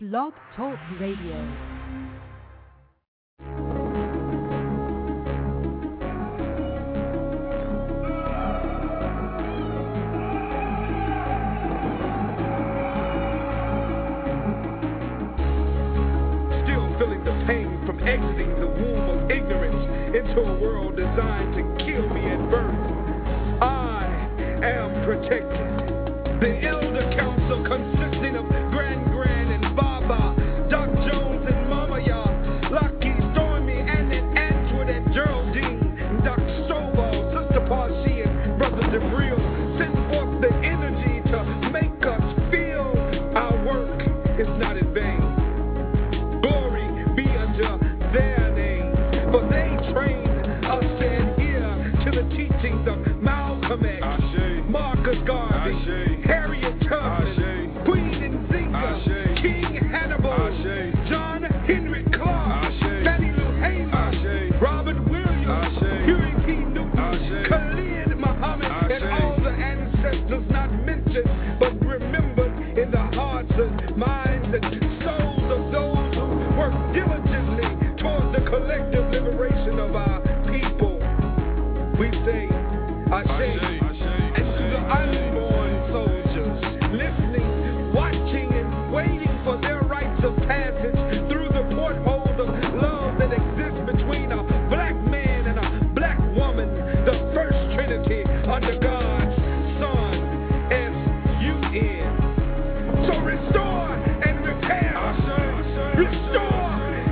Blog Talk Radio. Exiting the womb of ignorance into a world designed to kill me at birth. I am protected. The Elder Council, consisting of Grand and Baba, Doc Jones and Mama Ya, Lucky, Stormy, and Antoinette, Geraldine, Doc Stovall, Sister Parsi, and Brother DeBril, send forth the energy to make us feel our work is not in vain. Glory be unto their name, for they trained us to adhere to the teachings of Malcolm X, Marcus Garvey, Harriet Tubman, Queen Nzinga, King Hannibal, John Henry Clark, Fannie Lou Hamer, Robert Williams, Huey P. Newton, Khalid Muhammad, and all the ancestors not mentioned but remembered in the hearts and minds and souls of those who work diligently towards the collective liberation of our people. We say, Ashe, and to the unborn soldiers, listening, watching, and waiting for their rites of passage through the portholes of love that exists between a black man and a black woman, the first trinity under God's Son, S-U-N. So restore and repair. Restore.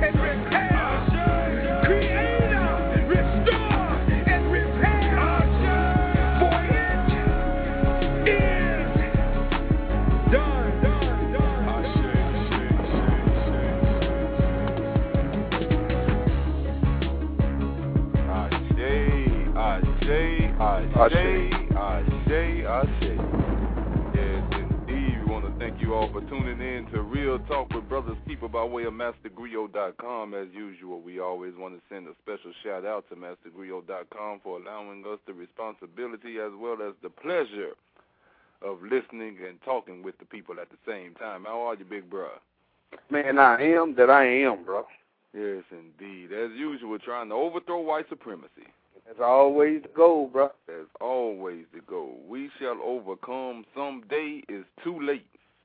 Ashe. Yes, indeed. We want to thank you all for tuning in to Real Talk with Brothers Keeper by way of MasterGriot.com. As usual, we always want to send a special shout out to MasterGriot.com for allowing us the responsibility as well as the pleasure of listening and talking with the people at the same time. How are you, big bro? Man, I am that I am, bro. Yes, indeed. As usual, trying to overthrow white supremacy. That's always the goal, bro. That's always the goal. We shall overcome. Someday is too late.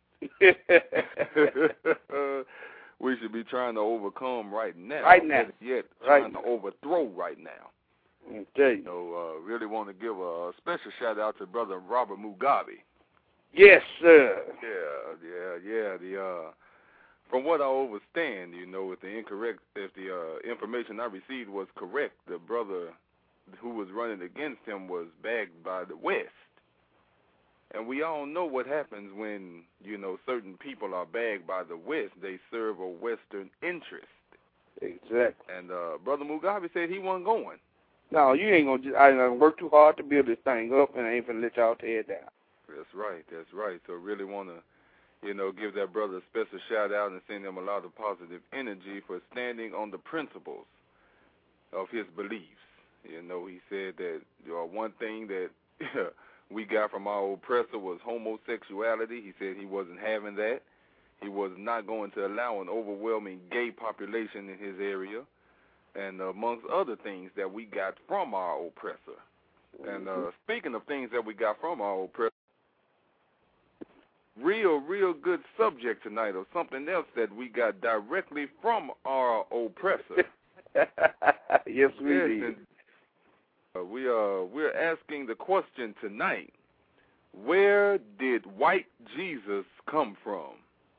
We should be trying to overcome right now. Right now. Yet trying to overthrow right now. Okay. So, really want to give a special shout out to Brother Robert Mugabe. Yes, sir. Yeah. From what I understand, if the information I received was correct, the brother who was running against him was bagged by the West. And we all know what happens when, certain people are bagged by the West. They serve a Western interest. Exactly. And Brother Mugabe said he wasn't going. No, you ain't going to. I ain't going to work too hard to build this thing up, and I ain't going to let y'all tear it down. That's right. So really want to, give that brother a special shout-out and send him a lot of positive energy for standing on the principles of his beliefs. He said that one thing that we got from our oppressor was homosexuality. He said he wasn't having that. He was not going to allow an overwhelming gay population in his area, and amongst other things that we got from our oppressor. And speaking of things that we got from our oppressor, real good subject tonight of something else that we got directly from our oppressor. Yes, we did. We're asking the question tonight: where did white Jesus come from?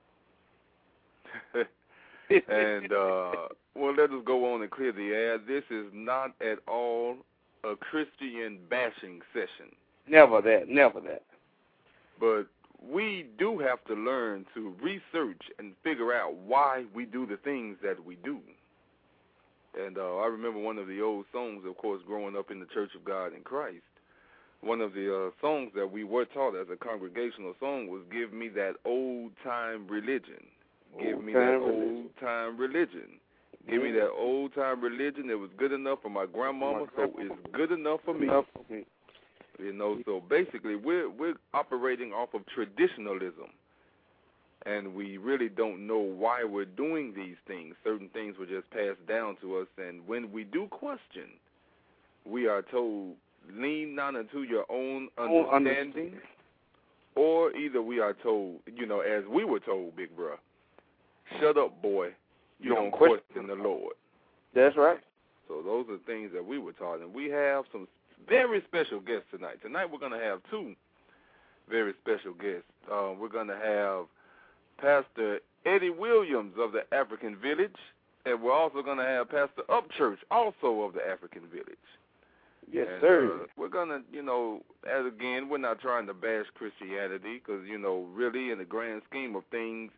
And let us go on and clear the air. This is not at all a Christian bashing session. Never that. But we do have to learn to research and figure out why we do the things that we do. And I remember one of the old songs, of course, growing up in the Church of God in Christ. One of the songs that we were taught as a congregational song was "Give Me That Old-Time Religion." Give me that old-time religion. Give me that old-time religion. It was good enough for my grandmama, so it's good enough for me. So basically we're operating off of traditionalism. and we really don't know why we're doing these things. Certain things were just passed down to us, and when we do question, we are told, lean not unto your own understanding, or either we are told, as we were told, big bro, shut up, boy, you don't question the Lord. That's right. So those are things that we were taught, and we have some very special guests tonight. Tonight we're going to have two very special guests. We're going to have Pastor Eddie Williams of the African Village, and we're also going to have Pastor Upchurch, also of the African Village. Yes, sir. We're going to, as again, we're not trying to bash Christianity because, really in the grand scheme of things,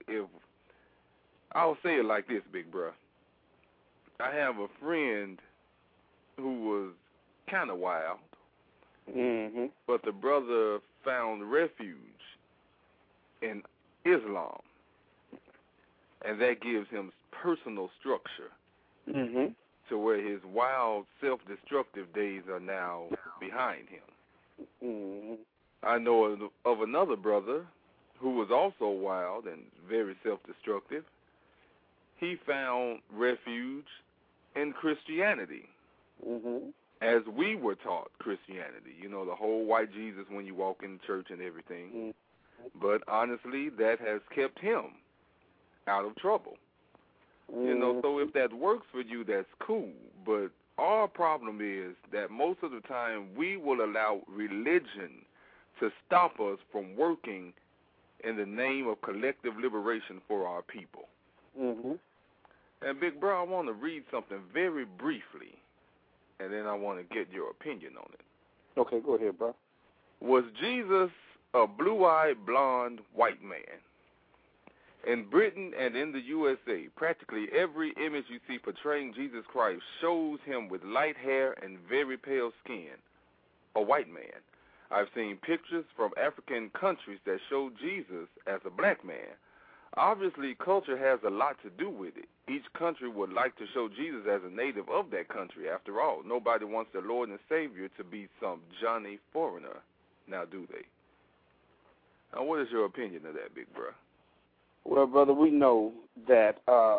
I'll say it like this, big bro. I have a friend who was kind of wild, but the brother found refuge in Islam, and that gives him personal structure to where his wild, self-destructive days are now behind him. I know of another brother who was also wild and very self-destructive. He found refuge in Christianity, as we were taught Christianity. The whole white Jesus when you walk in church and everything. But honestly, that has kept him out of trouble. So if that works for you, that's cool. But our problem is that most of the time we will allow religion to stop us from working in the name of collective liberation for our people. And, big bro, I want to read something very briefly, and then I want to get your opinion on it. Okay, go ahead, bro. Was Jesus a blue-eyed, blonde, white man? In Britain and in the USA, practically every image you see portraying Jesus Christ shows him with light hair and very pale skin, a white man. I've seen pictures from African countries that show Jesus as a black man. Obviously, culture has a lot to do with it. Each country would like to show Jesus as a native of that country. After all, nobody wants their Lord and Savior to be some Johnny foreigner. Now, do they? Now, what is your opinion of that, big bro? Well, brother, we know that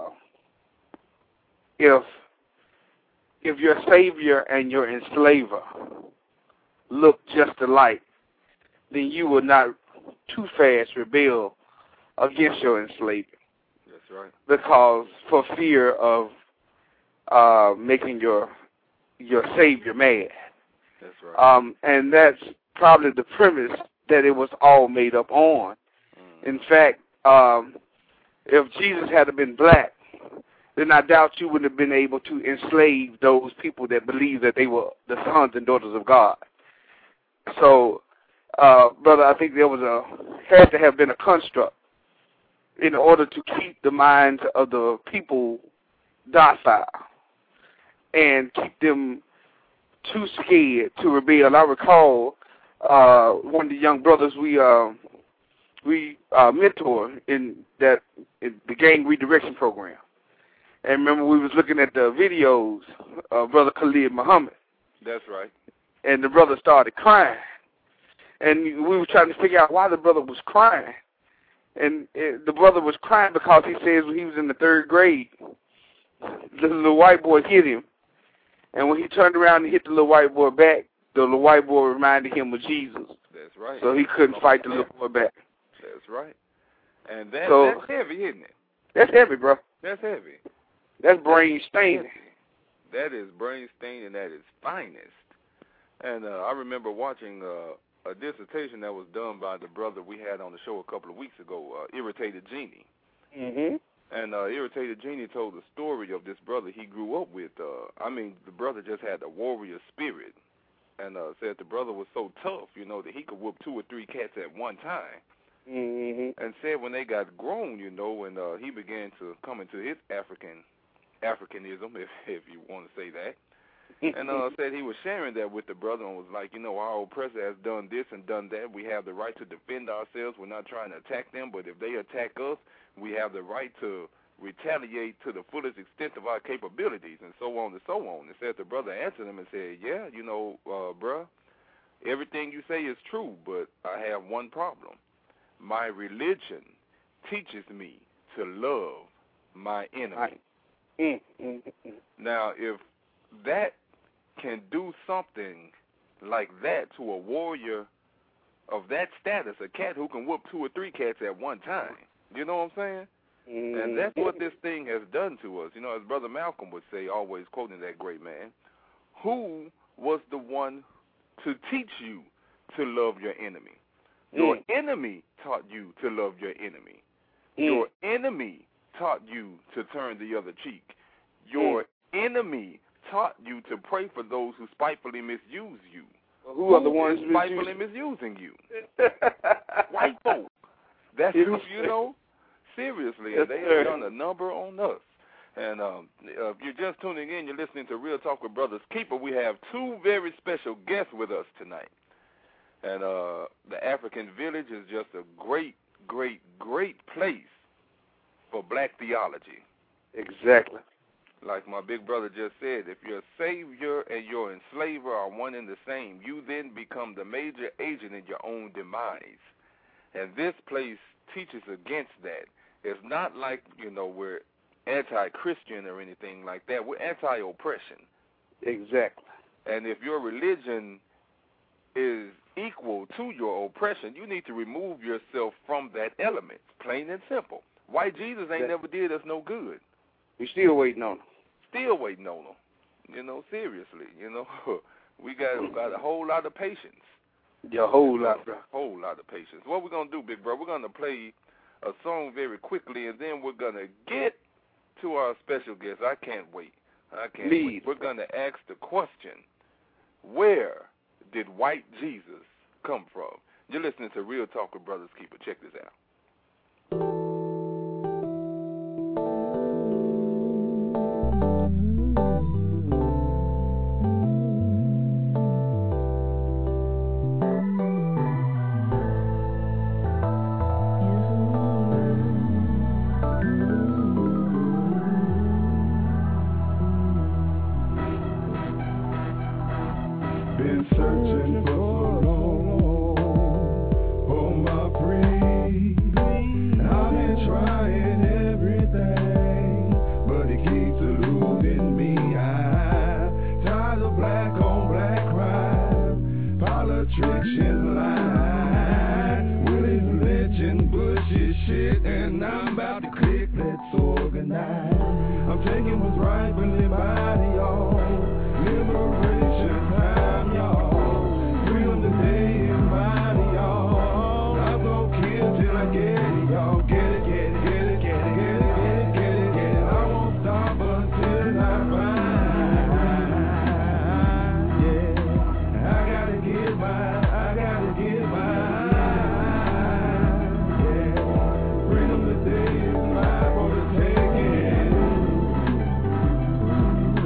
if your Savior and your enslaver look just alike, then you will not too fast rebel against your enslaver. That's right. Because for fear of making your Savior mad. That's right. And that's probably the premise that it was all made up on. In fact, if Jesus had been black, then I doubt you would have been able to enslave those people that believed that they were the sons and daughters of God. So, brother, I think there had to have been a construct in order to keep the minds of the people docile and keep them too scared to rebel. I recall one of the young brothers we mentor in the gang redirection program. And remember, we was looking at the videos of Brother Khalid Muhammad. That's right. And the brother started crying. And we were trying to figure out why the brother was crying. And the brother was crying because he says when he was in the 3rd grade, the little white boy hit him. And when he turned around and hit the little white boy back, the little white boy reminded him of Jesus. That's right. So he couldn't fight the little boy back. That's right. And that's heavy, isn't it? That's heavy, bro. That's heavy. That's brain staining. That is brain staining at its finest. And I remember watching a dissertation that was done by the brother we had on the show a couple of weeks ago, Irritated Genie. And Irritated Genie told the story of this brother he grew up with. The brother just had a warrior spirit. And said the brother was so tough, that he could whoop 2 or 3 cats at one time. And said when they got grown, and he began to come into his Africanism, if you want to say that, and said he was sharing that with the brother and was like, our oppressor has done this and done that. We have the right to defend ourselves. We're not trying to attack them, but if they attack us, we have the right to retaliate to the fullest extent of our capabilities, and so on and so on. And said the brother answered him and said, yeah, bruh, everything you say is true, but I have one problem. My religion teaches me to love my enemy. Now, if that can do something like that to a warrior of that status, a cat who can whoop 2 or 3 cats at one time, you know what I'm saying? And that's what this thing has done to us. You know, as Brother Malcolm would say, always quoting that great man, who was the one to teach you to love your enemy? Your enemy taught you to love your enemy. Your enemy taught you to turn the other cheek. Your enemy taught you to pray for those who spitefully misuse you. Well, who are the ones spitefully misusing you? White folk. That's who, you know, seriously. Yes, and they have done a number on us. And if you're just tuning in, you're listening to Real Talk with Brothers Keeper. We have 2 very special guests with us tonight. And the African Village is just a great, great, great place for black theology. Exactly. Like my big brother just said, if your savior and your enslaver are one and the same, you then become the major agent in your own demise. And this place teaches against that. It's not like, you know, we're anti-Christian or anything like that. We're anti-oppression. Exactly. And if your religion is equal to your oppression, you need to remove yourself from that element, plain and simple. White Jesus ain't never did us no good. We still waiting on him. Still waiting on him. You know, seriously. You know, we got a whole lot of patience. Yeah, a whole lot, bro. A whole lot of patience. What we're going to do, big bro, we're going to play a song very quickly, and then we're going to get to our special guest. I can't wait. Wait. We're going to ask the question, where did white Jesus come from? You're listening to Real Talk with Brothers Keeper. Check this out. Been searching for so long for my freedom. I've been trying everything, but it keeps eluding me. I'm tired of black on black crime, politics and lies, Willie Lynch and Bush's shit, and I'm about to click. Let's organize. I'm taking what's rightfully mine, y'all. Liberation time, y'all. Freedom today is mine, y'all. I'm gonna kill till I get it, y'all. Get it, get it, get it, get it, get it, get it, get it, get it. I won't stop until I find. Yeah, I gotta get mine. I gotta get mine. Yeah, freedom today is mine for the taking.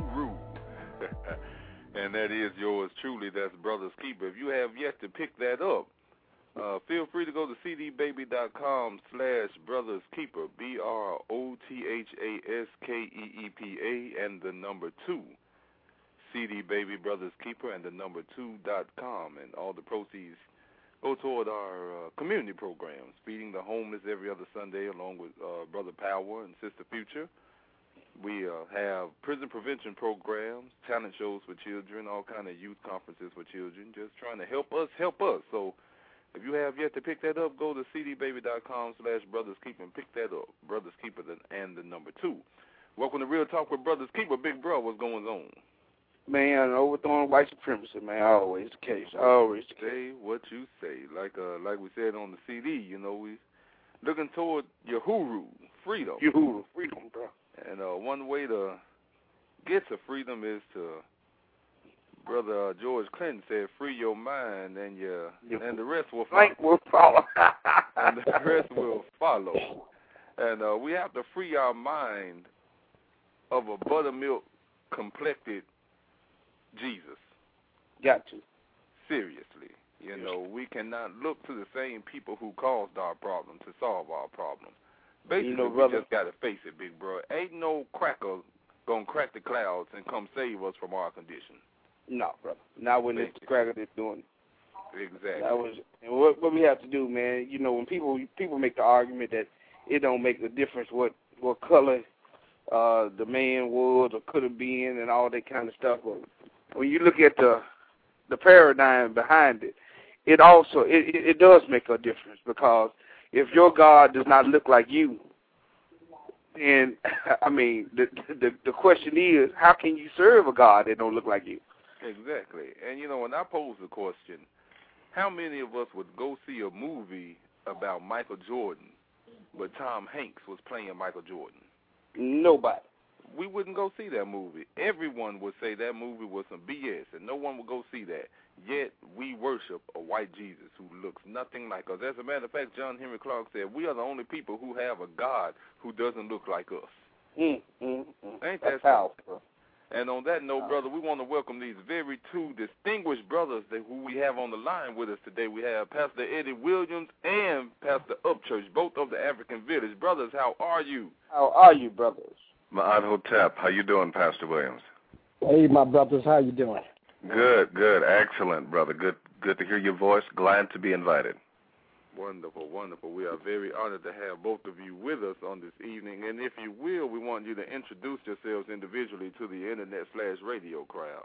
Hooroo. And that is yours truly. That's Brothers Keeper. If you have yet to pick that up, feel free to go to cdbaby.com/brotherskeeper, BROTHASKEEPA, and the number 2. CD Baby Brothers Keeper and the number 2.com, and all the proceeds go toward our community programs, feeding the homeless every other Sunday, along with Brother Power and Sister Future. We have prison prevention programs, talent shows for children, all kind of youth conferences for children, just trying to help us. So if you have yet to pick that up, go to cdbaby.com/brotherskeeper and pick that up, Brothers Keeper and the number 2. Welcome to Real Talk with Brothers Keeper. Big bro, what's going on? Man, overthrowing white supremacy, man, always the case. Always the case. Say what you say. Like we said on the CD, you know, we looking toward Uhuru, freedom. Uhuru, freedom, bro. And one way to get to freedom is to, Brother George Clinton said, free your mind and the rest will follow. And the rest will follow. And we have to free our mind of a buttermilk complected Jesus. Got to. Seriously. You know, we cannot look to the same people who caused our problem to solve our problem. Basically, we just got to face it, big bro. Ain't no cracker going to crack the clouds and come save us from our condition. No, brother. Not when it's the cracker that's doing it. Exactly. And what we have to do, man, you know, when people make the argument that it don't make a difference what color the man was or could have been and all that kind of stuff. But when you look at the paradigm behind it, it also it does make a difference, because if your God does not look like you, then I mean the question is, how can you serve a God that don't look like you? Exactly. And you know, when I pose the question, how many of us would go see a movie about Michael Jordan, but Tom Hanks was playing Michael Jordan? Nobody. We wouldn't go see that movie. Everyone would say that movie was some BS, and no one would go see that. Yet we worship a white Jesus who looks nothing like us. As a matter of fact, John Henry Clark said, we are the only people who have a God who doesn't look like us. Ain't that powerful? And on that note, brother, we want to welcome these very two distinguished brothers who we have on the line with us today. We have Pastor Eddie Williams and Pastor Upchurch, both of the African Village. Brothers, how are you? How are you, brothers? Ma'at Hotep, how you doing, Pastor Williams? Hey, my brothers, how you doing? Good, excellent, brother. Good to hear your voice. Glad to be invited. Wonderful. We are very honored to have both of you with us on this evening. And if you will, we want you to introduce yourselves individually to the internet/radio crowd.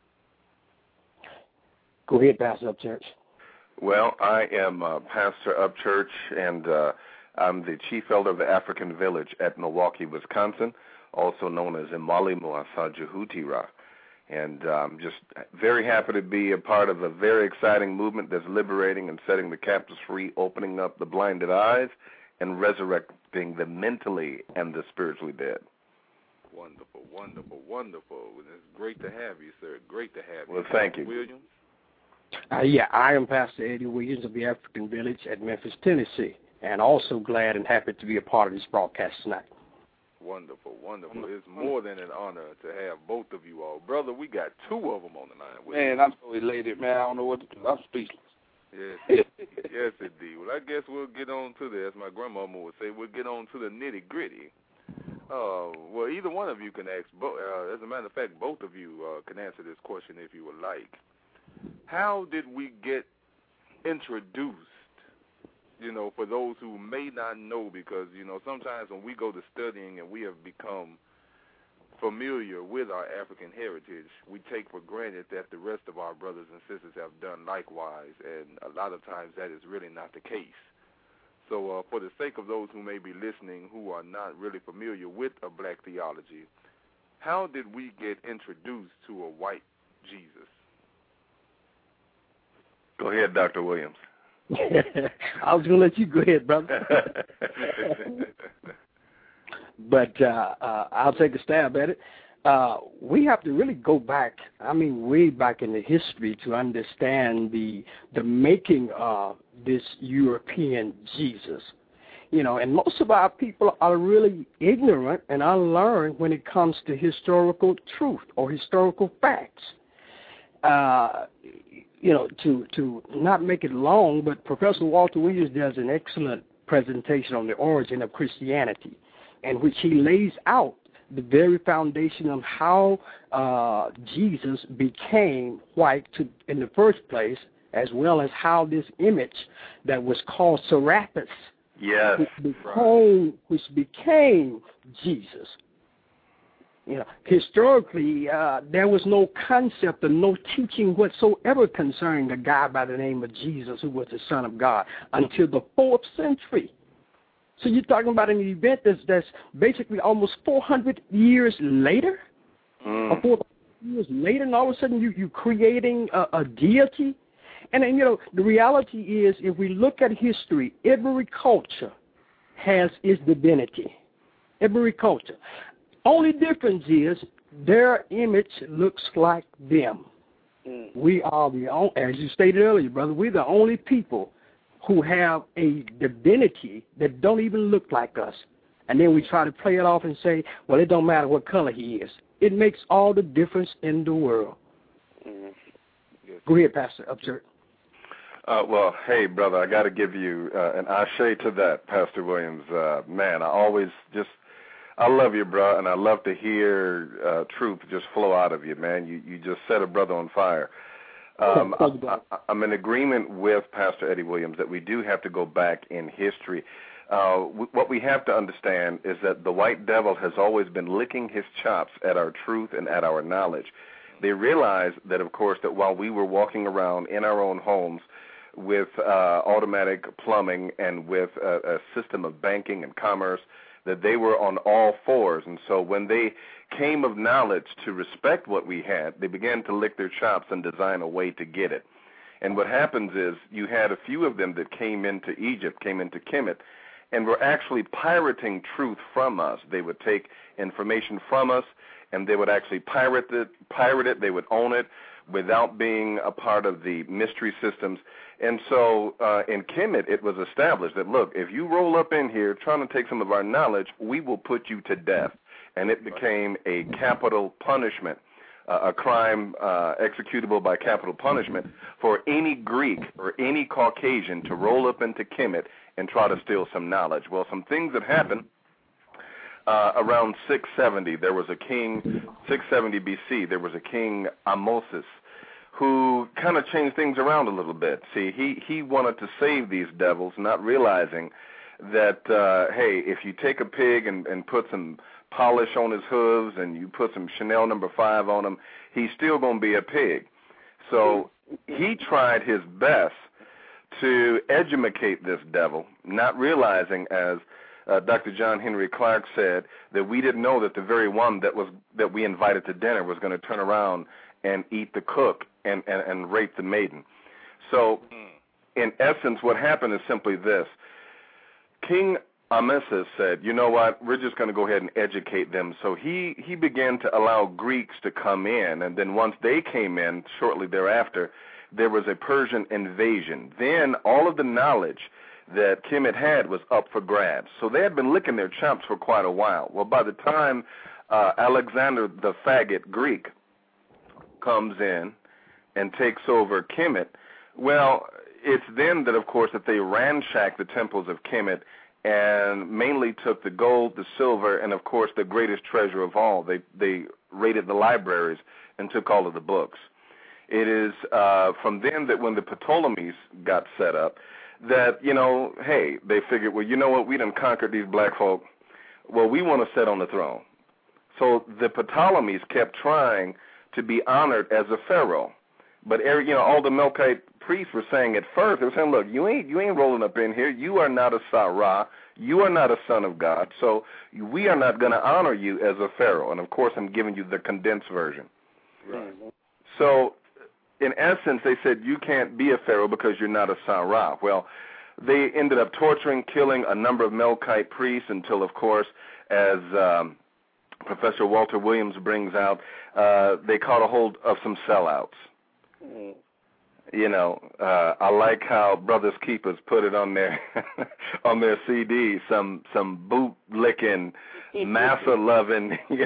Go ahead, Pastor Upchurch. Well, I am Pastor Upchurch, and I'm the chief elder of the African Village at Milwaukee, Wisconsin, also known as Imali Muasa Jehutira. And I'm just very happy to be a part of a very exciting movement that's liberating and setting the captives free, opening up the blinded eyes, and resurrecting the mentally and the spiritually dead. Wonderful. It's great to have you, sir. Great to have you. Well, thank you. Williams? I am Pastor Eddie Williams of the African Village at Memphis, Tennessee, and also glad and happy to be a part of this broadcast tonight. Wonderful. It's more than an honor to have both of you all. Brother, we got two of them on the line with Man, I'm so elated, man. I don't know what to do. I'm speechless. Yes, indeed. Well, I guess we'll get on to this. My grandmama would say, we'll get on to the nitty-gritty. Well, either one of you can ask. As a matter of fact, both of you can answer this question if you would like. How did we get introduced? You know, for those who may not know, because, you know, sometimes when we go to studying and we have become familiar with our African heritage, we take for granted that the rest of our brothers and sisters have done likewise, and a lot of times that is really not the case. So for the sake of those who may be listening who are not really familiar with a black theology, how did we get introduced to a white Jesus? Go ahead, Dr. Williams. I was going to let you go ahead, brother. But I'll take a stab at it. We have to really go back, way back in the history to understand the making of this European Jesus. And most of our people are really ignorant and unlearned when it comes to historical truth or historical facts. To not make it long, but Professor Walter Williams does an excellent presentation on the origin of Christianity, in which he lays out the very foundation of how Jesus became white in the first place, as well as how this image that was called Serapis, yes, which became Jesus. Historically, there was no concept or no teaching whatsoever concerning a guy by the name of Jesus who was the Son of God until the 4th century. So you're talking about an event that's basically almost 400 years later, or 400 years later, and all of a sudden you're creating a deity. And the reality is, if we look at history, every culture has its divinity. Every culture. Only difference is their image looks like them. We are the only, as you stated earlier, brother, we're the only people who have a divinity that don't even look like us. And then we try to play it off and say, well, it don't matter what color he is. It makes all the difference in the world. Go ahead, Pastor Upchurch. Well, hey, brother, I got to give you an ashe to that, Pastor Williams. Man, I love you, bro, and I love to hear truth just flow out of you, man. You just set a brother on fire. I'm in agreement with Pastor Eddie Williams that we do have to go back in history. What we have to understand is that the white devil has always been licking his chops at our truth and at our knowledge. They realized that, of course, that while we were walking around in our own homes with automatic plumbing and with a system of banking and commerce, that they were on all fours. And so when they came of knowledge to respect what we had, they began to lick their chops and design a way to get it. And what happens is you had a few of them that came into Egypt, came into Kemet, and were actually pirating truth from us. They would take information from us, and they would actually pirate it. They would own it without being a part of the mystery systems. And so in Kemet, it was established that, look, if you roll up in here trying to take some of our knowledge, we will put you to death. And it became a capital punishment, a crime executable by capital punishment for any Greek or any Caucasian to roll up into Kemet and try to steal some knowledge. Well, some things that happened around 670, there was a king, 670 BC, there was a king Amosis, who kind of changed things around a little bit. See, he wanted to save these devils, not realizing that, hey, if you take a pig and put some polish on his hooves and you put some Chanel No. 5 on him, he's still going to be a pig. So he tried his best to educate this devil, not realizing, as Dr. John Henry Clark said, that we didn't know that the very one that we invited to dinner was going to turn around and eat the cook and rape the maiden. So, in essence, what happened is simply this. King Amesis said, you know what, we're just going to go ahead and educate them. So he began to allow Greeks to come in, and then once they came in, shortly thereafter, there was a Persian invasion. Then all of the knowledge that Kemet had was up for grabs. So they had been licking their chops for quite a while. Well, by the time Alexander the Faggot Greek comes in and takes over Kemet, well, it's then that, of course, that they ransacked the temples of Kemet and mainly took the gold, the silver, and, of course, the greatest treasure of all. They raided the libraries and took all of the books. It is from then that when the Ptolemies got set up, that, hey, they figured, well, you know what, we done conquered these black folk. Well, we want to sit on the throne. So the Ptolemies kept trying to be honored as a pharaoh. But, all the Melkite priests were saying at first, they were saying, look, you ain't rolling up in here. You are not a Sarah. You are not a son of God. So we are not going to honor you as a pharaoh. And, of course, I'm giving you the condensed version. Right. So, in essence, they said you can't be a pharaoh because you're not a Sarah. Well, they ended up torturing, killing a number of Melkite priests until, of course, as Professor Walter Williams brings out, they caught a hold of some sellouts. I like how Brothers Keepers put it on their on their CD. Some bootlicking, massa loving. You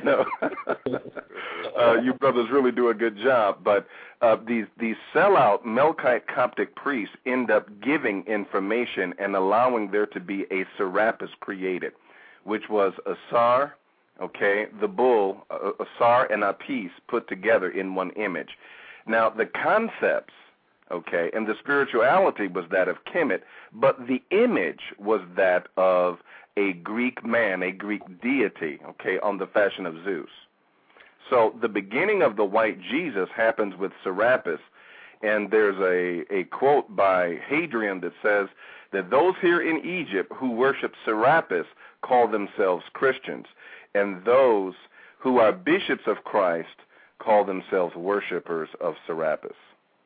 brothers really do a good job. But these sellout Melkite Coptic priests end up giving information and allowing there to be a Serapis created, which was Asar, the bull, Asar and Apis put together in one image. Now the concepts. And the spirituality was that of Kemet, but the image was that of a Greek man, a Greek deity, on the fashion of Zeus. So the beginning of the white Jesus happens with Serapis, and there's a quote by Hadrian that says that those here in Egypt who worship Serapis call themselves Christians, and those who are bishops of Christ call themselves worshipers of Serapis.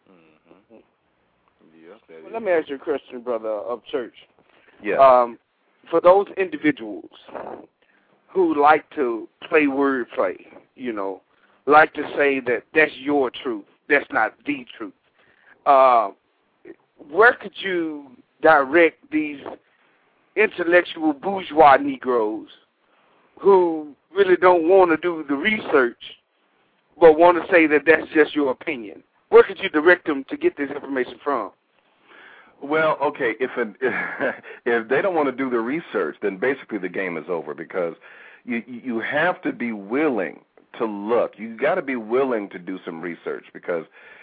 Well, let me ask you a question, brother of church. Yeah. For those individuals who like to play wordplay, like to say that that's your truth, that's not the truth, where could you direct these intellectual bourgeois Negroes who really don't want to do the research but want to say that that's just your opinion? Where could you direct them to get this information from? Well, if they don't want to do the research, then basically the game is over, because you have to be willing to look. You got to be willing to do some research, because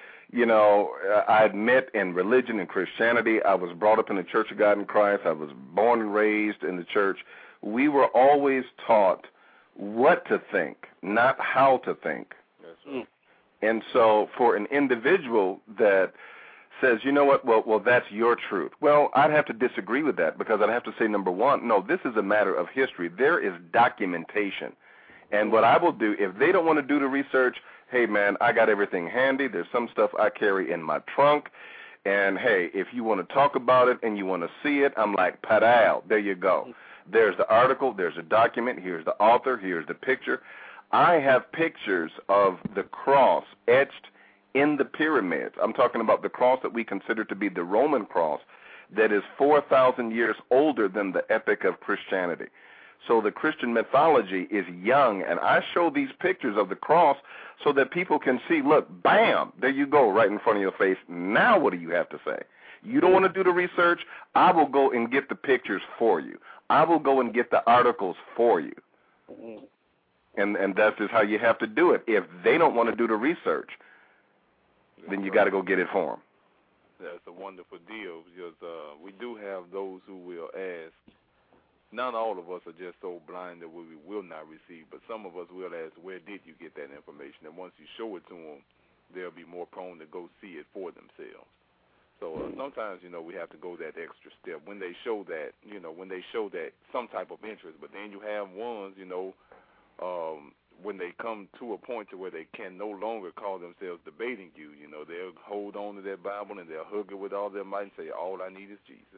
I admit in religion and Christianity, I was brought up in the Church of God in Christ. I was born and raised in the church. We were always taught what to think, not how to think. That's right. And so for an individual that says, you know what, well, that's your truth. Well, I'd have to disagree with that, because I'd have to say, number one, no, this is a matter of history. There is documentation. And what I will do, if they don't want to do the research, hey, man, I got everything handy. There's some stuff I carry in my trunk. And, hey, if you want to talk about it and you want to see it, I'm like, padal, there you go. There's the article. There's a document. Here's the author. Here's the picture. I have pictures of the cross etched in the pyramids. I'm talking about the cross that we consider to be the Roman cross that is 4,000 years older than the epic of Christianity. So the Christian mythology is young, and I show these pictures of the cross so that people can see, look, bam, there you go, right in front of your face. Now what do you have to say? You don't want to do the research? I will go and get the pictures for you. I will go and get the articles for you. And that's just how you have to do it. If they don't want to do the research, then you got to go get it for them. That's a wonderful deal, because we do have those who will ask. Not all of us are just so blind that we will not receive, but some of us will ask, where did you get that information? And once you show it to them, they'll be more prone to go see it for themselves. So sometimes, we have to go that extra step when they show that, when they show that some type of interest. But then you have ones, when they come to a point to where they can no longer call themselves debating you, they'll hold on to their Bible and they'll hug it with all their might and say, all I need is Jesus.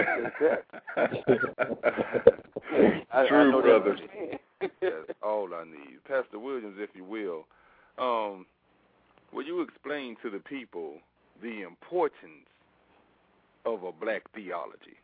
True, brother. That's all I need. Pastor Williams, if you will you explain to the people the importance of a black theology?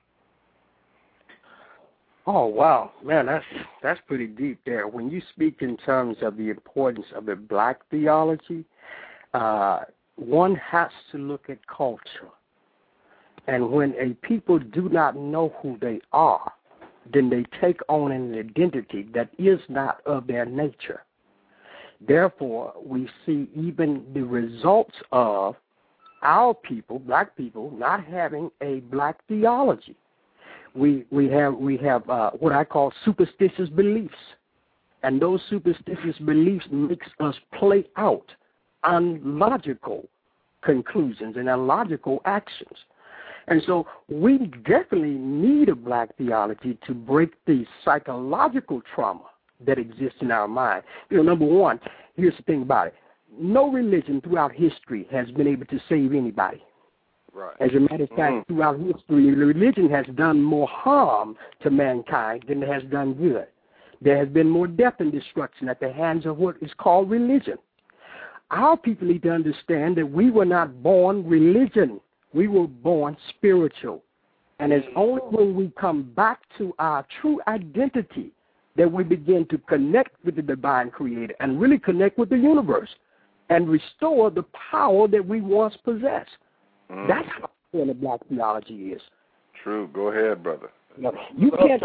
Oh, wow. Man, that's pretty deep there. When you speak in terms of the importance of a black theology, one has to look at culture. And when a people do not know who they are, then they take on an identity that is not of their nature. Therefore, we see even the results of our people, black people, not having a black theology. We have what I call superstitious beliefs, and those superstitious beliefs makes us play out unlogical conclusions and illogical actions. And so we definitely need a black theology to break the psychological trauma that exists in our mind. Number one, here's the thing about it. No religion throughout history has been able to save anybody. Right. As a matter of fact, throughout history, religion has done more harm to mankind than it has done good. There has been more death and destruction at the hands of what is called religion. our people need to understand that we were not born religion. We were born spiritual. And it's only when we come back to our true identity that we begin to connect with the divine creator and really connect with the universe and restore the power that we once possessed. That's how the black theology is. True. Go ahead, brother. No, you can't.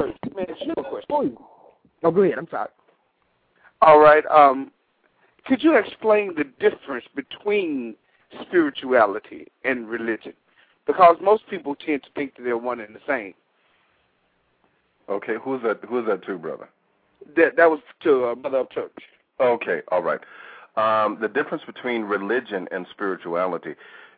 Oh, go ahead. I'm sorry. All right. Could you explain the difference between spirituality and religion? Because most people tend to think that they're one and the same. Okay. Who's that to, brother? That was to Brother of Church. Okay. All right. The difference between religion and spirituality.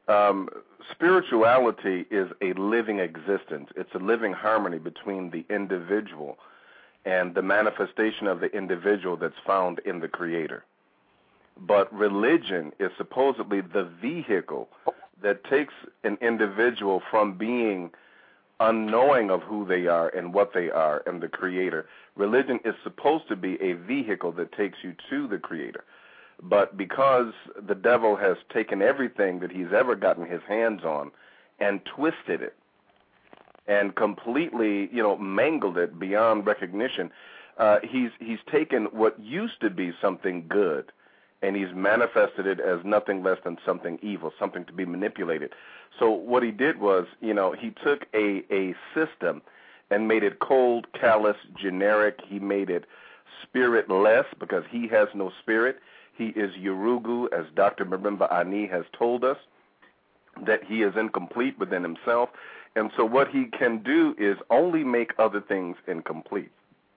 Spirituality is a living existence. It's a living harmony between the individual and the manifestation of the individual that's found in the Creator. But religion is supposedly the vehicle that takes an individual from being unknowing of who they are and what they are and the Creator. Religion is supposed to be a vehicle that takes you to the Creator. But because the devil has taken everything that he's ever gotten his hands on and twisted it and completely, mangled it beyond recognition, he's taken what used to be something good and he's manifested it as nothing less than something evil, something to be manipulated. So what he did was, he took a system and made it cold, callous, generic. He made it spiritless because he has no spirit. He is Yurugu, as Dr. Mbemba Ani has told us, that he is incomplete within himself. And so what he can do is only make other things incomplete.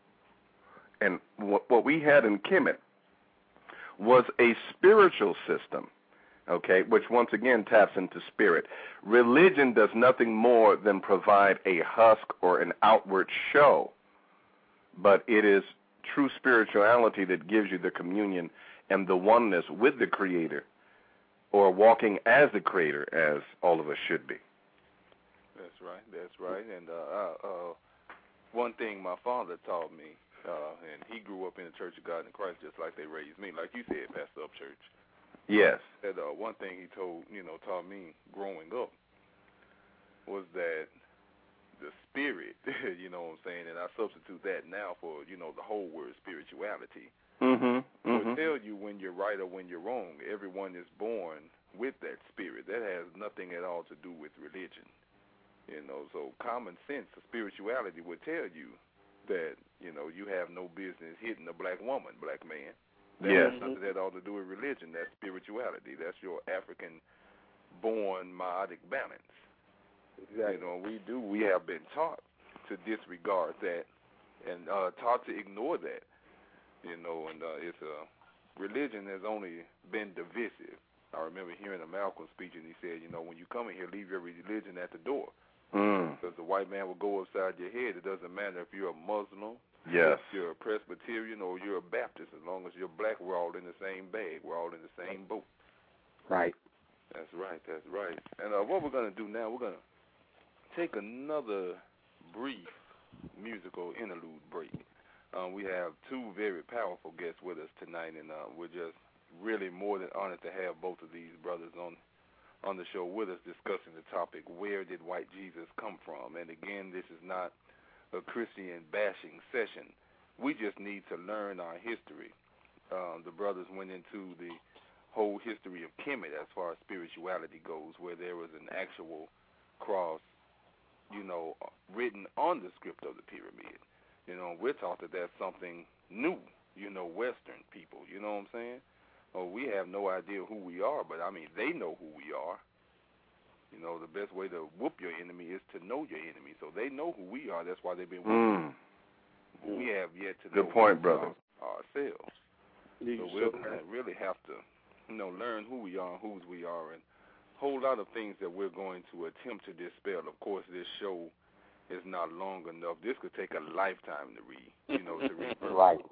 And what we had in Kemet was a spiritual system, okay, which once again taps into spirit. Religion does nothing more than provide a husk or an outward show, but it is true spirituality that gives you the communion and the oneness with the Creator, or walking as the Creator, as all of us should be. That's right. And one thing my father taught me, and he grew up in the Church of God in Christ just like they raised me, like you said, Pastor Upchurch. Yes. That one thing he taught me growing up was that the spirit, you know what I'm saying, and I substitute that now for, the whole word spirituality. Will tell you when you're right or when you're wrong. Everyone is born with that spirit. That has nothing at all to do with religion. So common sense of spirituality would tell you that, you have no business hitting a black woman, black man. That has nothing at all to do with religion. That's spirituality. That's your African-born meiotic balance. Exactly. We have been taught to disregard that and taught to ignore that. It's religion has only been divisive. I remember hearing a Malcolm speech, and he said, when you come in here, leave your religion at the door. Because the white man will go upside your head. It doesn't matter if you're a Muslim, if you're a Presbyterian, or you're a Baptist. As long as you're black, we're all in the same bag. We're all in the same boat. Right. That's right. And what we're going to do now, we're going to take another brief musical interlude break. We have two very powerful guests with us tonight, and we're just really more than honored to have both of these brothers on the show with us discussing the topic, where did white Jesus come from? And again, this is not a Christian bashing session. We just need to learn our history. The brothers went into the whole history of Kemet as far as spirituality goes, where there was an actual cross, written on the script of the pyramid. We're taught that that's something new, Western people, you know what I'm saying? We have no idea who we are, but, they know who we are. The best way to whoop your enemy is to know your enemy. So they know who we are. That's why they've been whooping. We have yet to know ourselves. So we'll really have to, learn who we are and whose we are, and a whole lot of things that we're going to attempt to dispel. Of course, this show is not long enough. This could take a lifetime to read, to reverse. Right.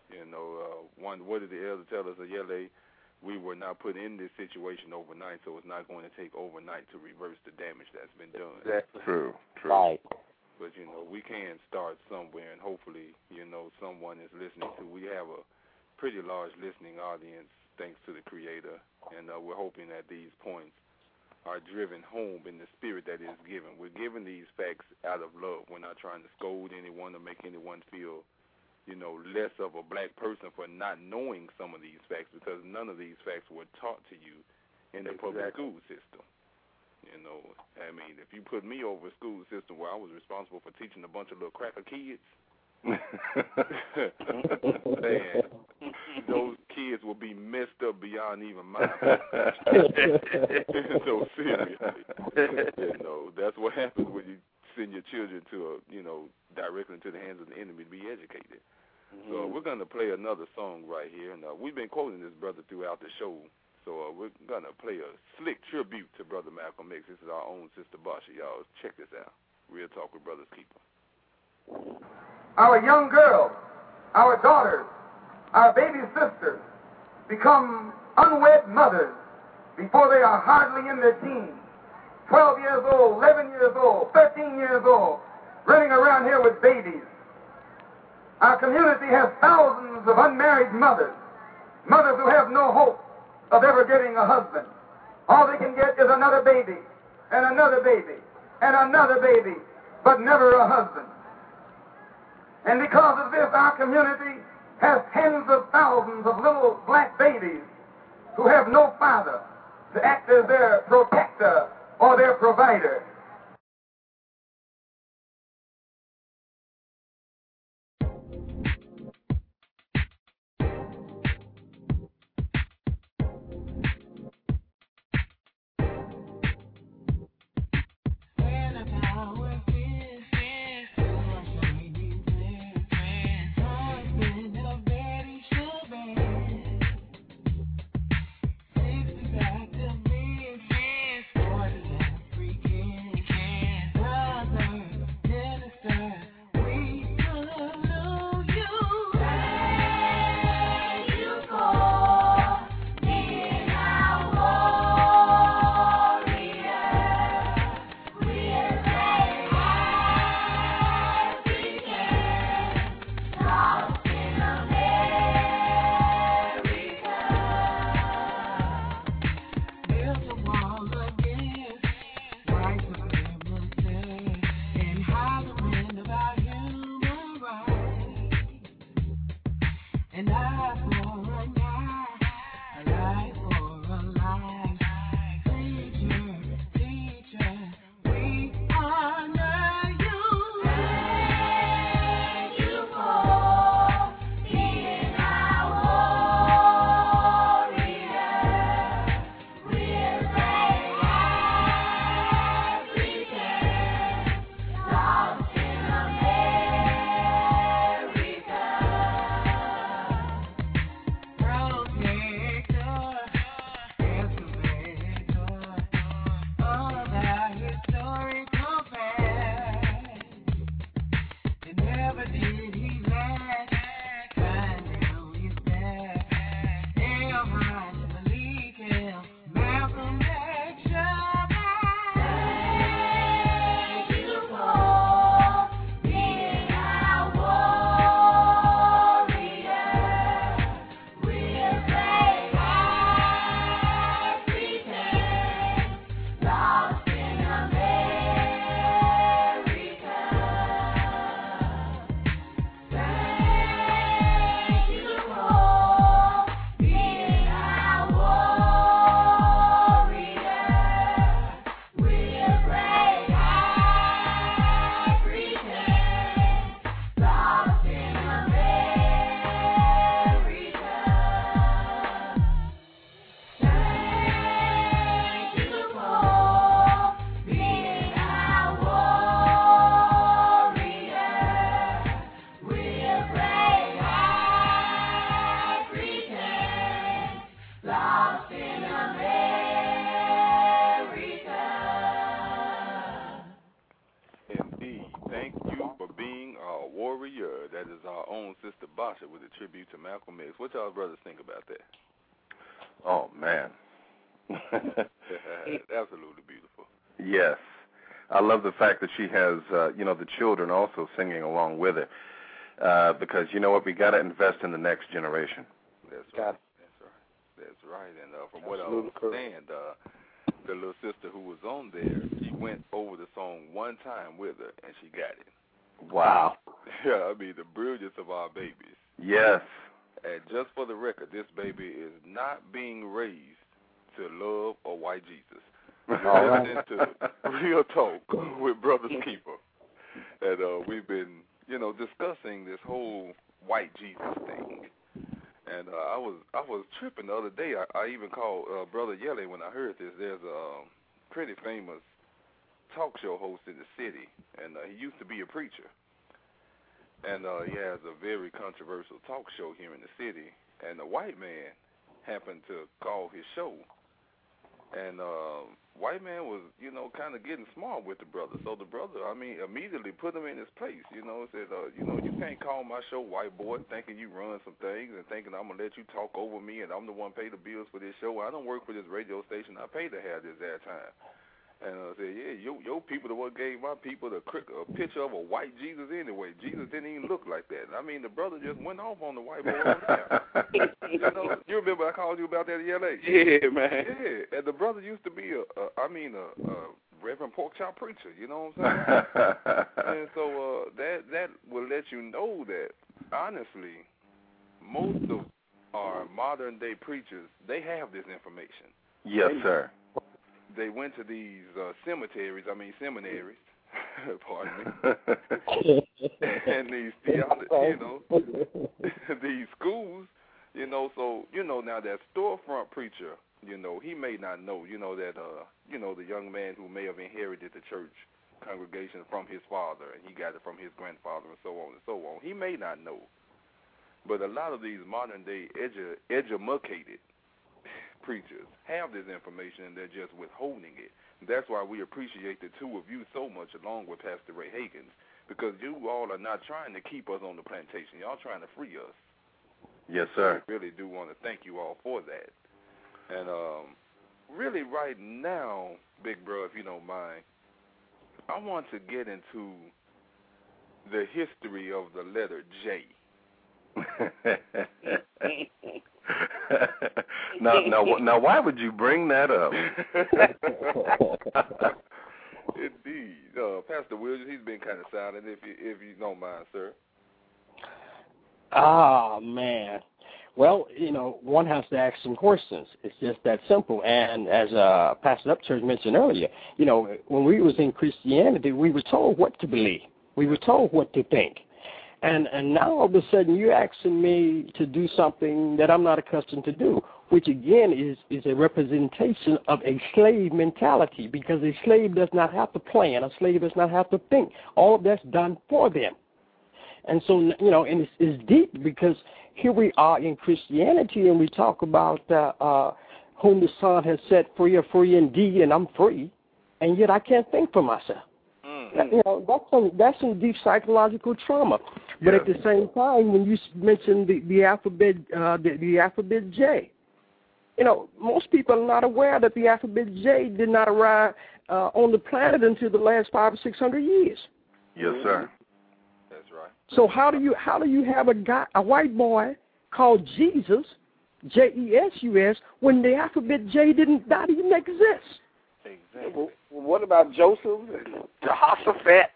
What did the elder tell us? We were not put in this situation overnight, so it's not going to take overnight to reverse the damage that's been done. Exactly. True. Right. But, we can start somewhere, and hopefully, someone is listening to. We have a pretty large listening audience thanks to the Creator, and we're hoping that these points are driven home in the spirit that is given. We're giving these facts out of love. We're not trying to scold anyone or make anyone feel, less of a black person for not knowing some of these facts, because none of these facts were taught to you in the public school system. I mean, if you put me over a school system where I was responsible for teaching a bunch of little cracker kids, man, those kids will be messed up beyond even mine. So seriously, that's what happens when you send your children to directly into the hands of the enemy to be educated. Mm-hmm. So we're going to play another song right here, and we've been quoting this brother throughout the show. So we're going to play a slick tribute to Brother Malcolm X. This is our own Sister Basha. Y'all check this out. Real Talk with Brothers Keeper. Our young girls, our daughters, our baby sisters become unwed mothers before they are hardly in their teens. 12 years old, 11 years old, 13 years old, running around here with babies. Our community has thousands of unmarried mothers, mothers who have no hope of ever getting a husband. All they can get is another baby, and another baby, and another baby, but never a husband. And because of this, our community has tens of thousands of little black babies who have no father to act as their protector or their provider. With a tribute to Malcolm X. What y'all brothers think about that? Oh, man. Absolutely beautiful. Yes. I love the fact that she has, the children also singing along with it. Because you know what? We got to invest in the next generation. That's right. That's right. That's right. And from what I understand, the little sister who was on there, she went over the song one time with her, and she got it. Wow. Yeah, I mean, the brilliance of our babies. Yes. And just for the record, this baby is not being raised to love or white Jesus. We're listening to Real Talk with Brother Keeper. And we've been, discussing this whole white Jesus thing. And I was tripping the other day. I even called Brother Yelly when I heard this. There's a pretty famous talk show host in the city, and he used to be a preacher. And he has a very controversial talk show here in the city. And a white man happened to call his show. And white man was, kind of getting smart with the brother. So the brother, immediately put him in his place. Said, you can't call my show white boy thinking you run some things and thinking I'm going to let you talk over me and I'm the one pay the bills for this show. I don't work for this radio station. I pay to have this airtime. And I said, yeah, your people the one gave my people a picture of a white Jesus anyway. Jesus didn't even look like that. The brother just went off on the white boy on there. You remember I called you about that in L.A.? Yeah, man. Yeah, and the brother used to be a Reverend Pork Chop preacher, you know what I'm saying? And so that will let you know that, honestly, most of our modern-day preachers, they have this information. Yes, sir. They went to these seminaries, pardon me, and these these schools, so, now that storefront preacher, he may not know, that, the young man who may have inherited the church congregation from his father, and he got it from his grandfather, and so on and so on. He may not know. But a lot of these modern-day educated preachers have this information, and they're just withholding it. That's why we appreciate the two of you so much, along with Pastor Ray Hagins, because you all are not trying to keep us on the plantation. Y'all trying to free us. Yes, sir. We really do want to thank you all for that. And really right now, Big Bro, if you don't mind, I want to get into the history of the letter J. Now, why would you bring that up? Indeed. Pastor Williams, he's been kind of silent, if you don't mind, sir. Ah, man. Well, one has to ask some questions. It's just that simple. And as Pastor Upchurch mentioned earlier, when we was in Christianity, we were told what to believe. We were told what to think. And now all of a sudden you're asking me to do something that I'm not accustomed to do, which again is a representation of a slave mentality, because a slave does not have to plan. A slave does not have to think. All of that's done for them. And so, and it's deep, because here we are in Christianity and we talk about whom the Son has set free are free indeed, and I'm free, and yet I can't think for myself. That's some deep psychological trauma. But at the same time, when you mention the alphabet, the alphabet J, most people are not aware that the alphabet J did not arrive on the planet until the last 500 or 600 years. Yes, sir. That's right. So how do you have a white boy called Jesus, Jesus, when the alphabet J did not even exist? Exactly. Well, what about Joseph and Jehoshaphat?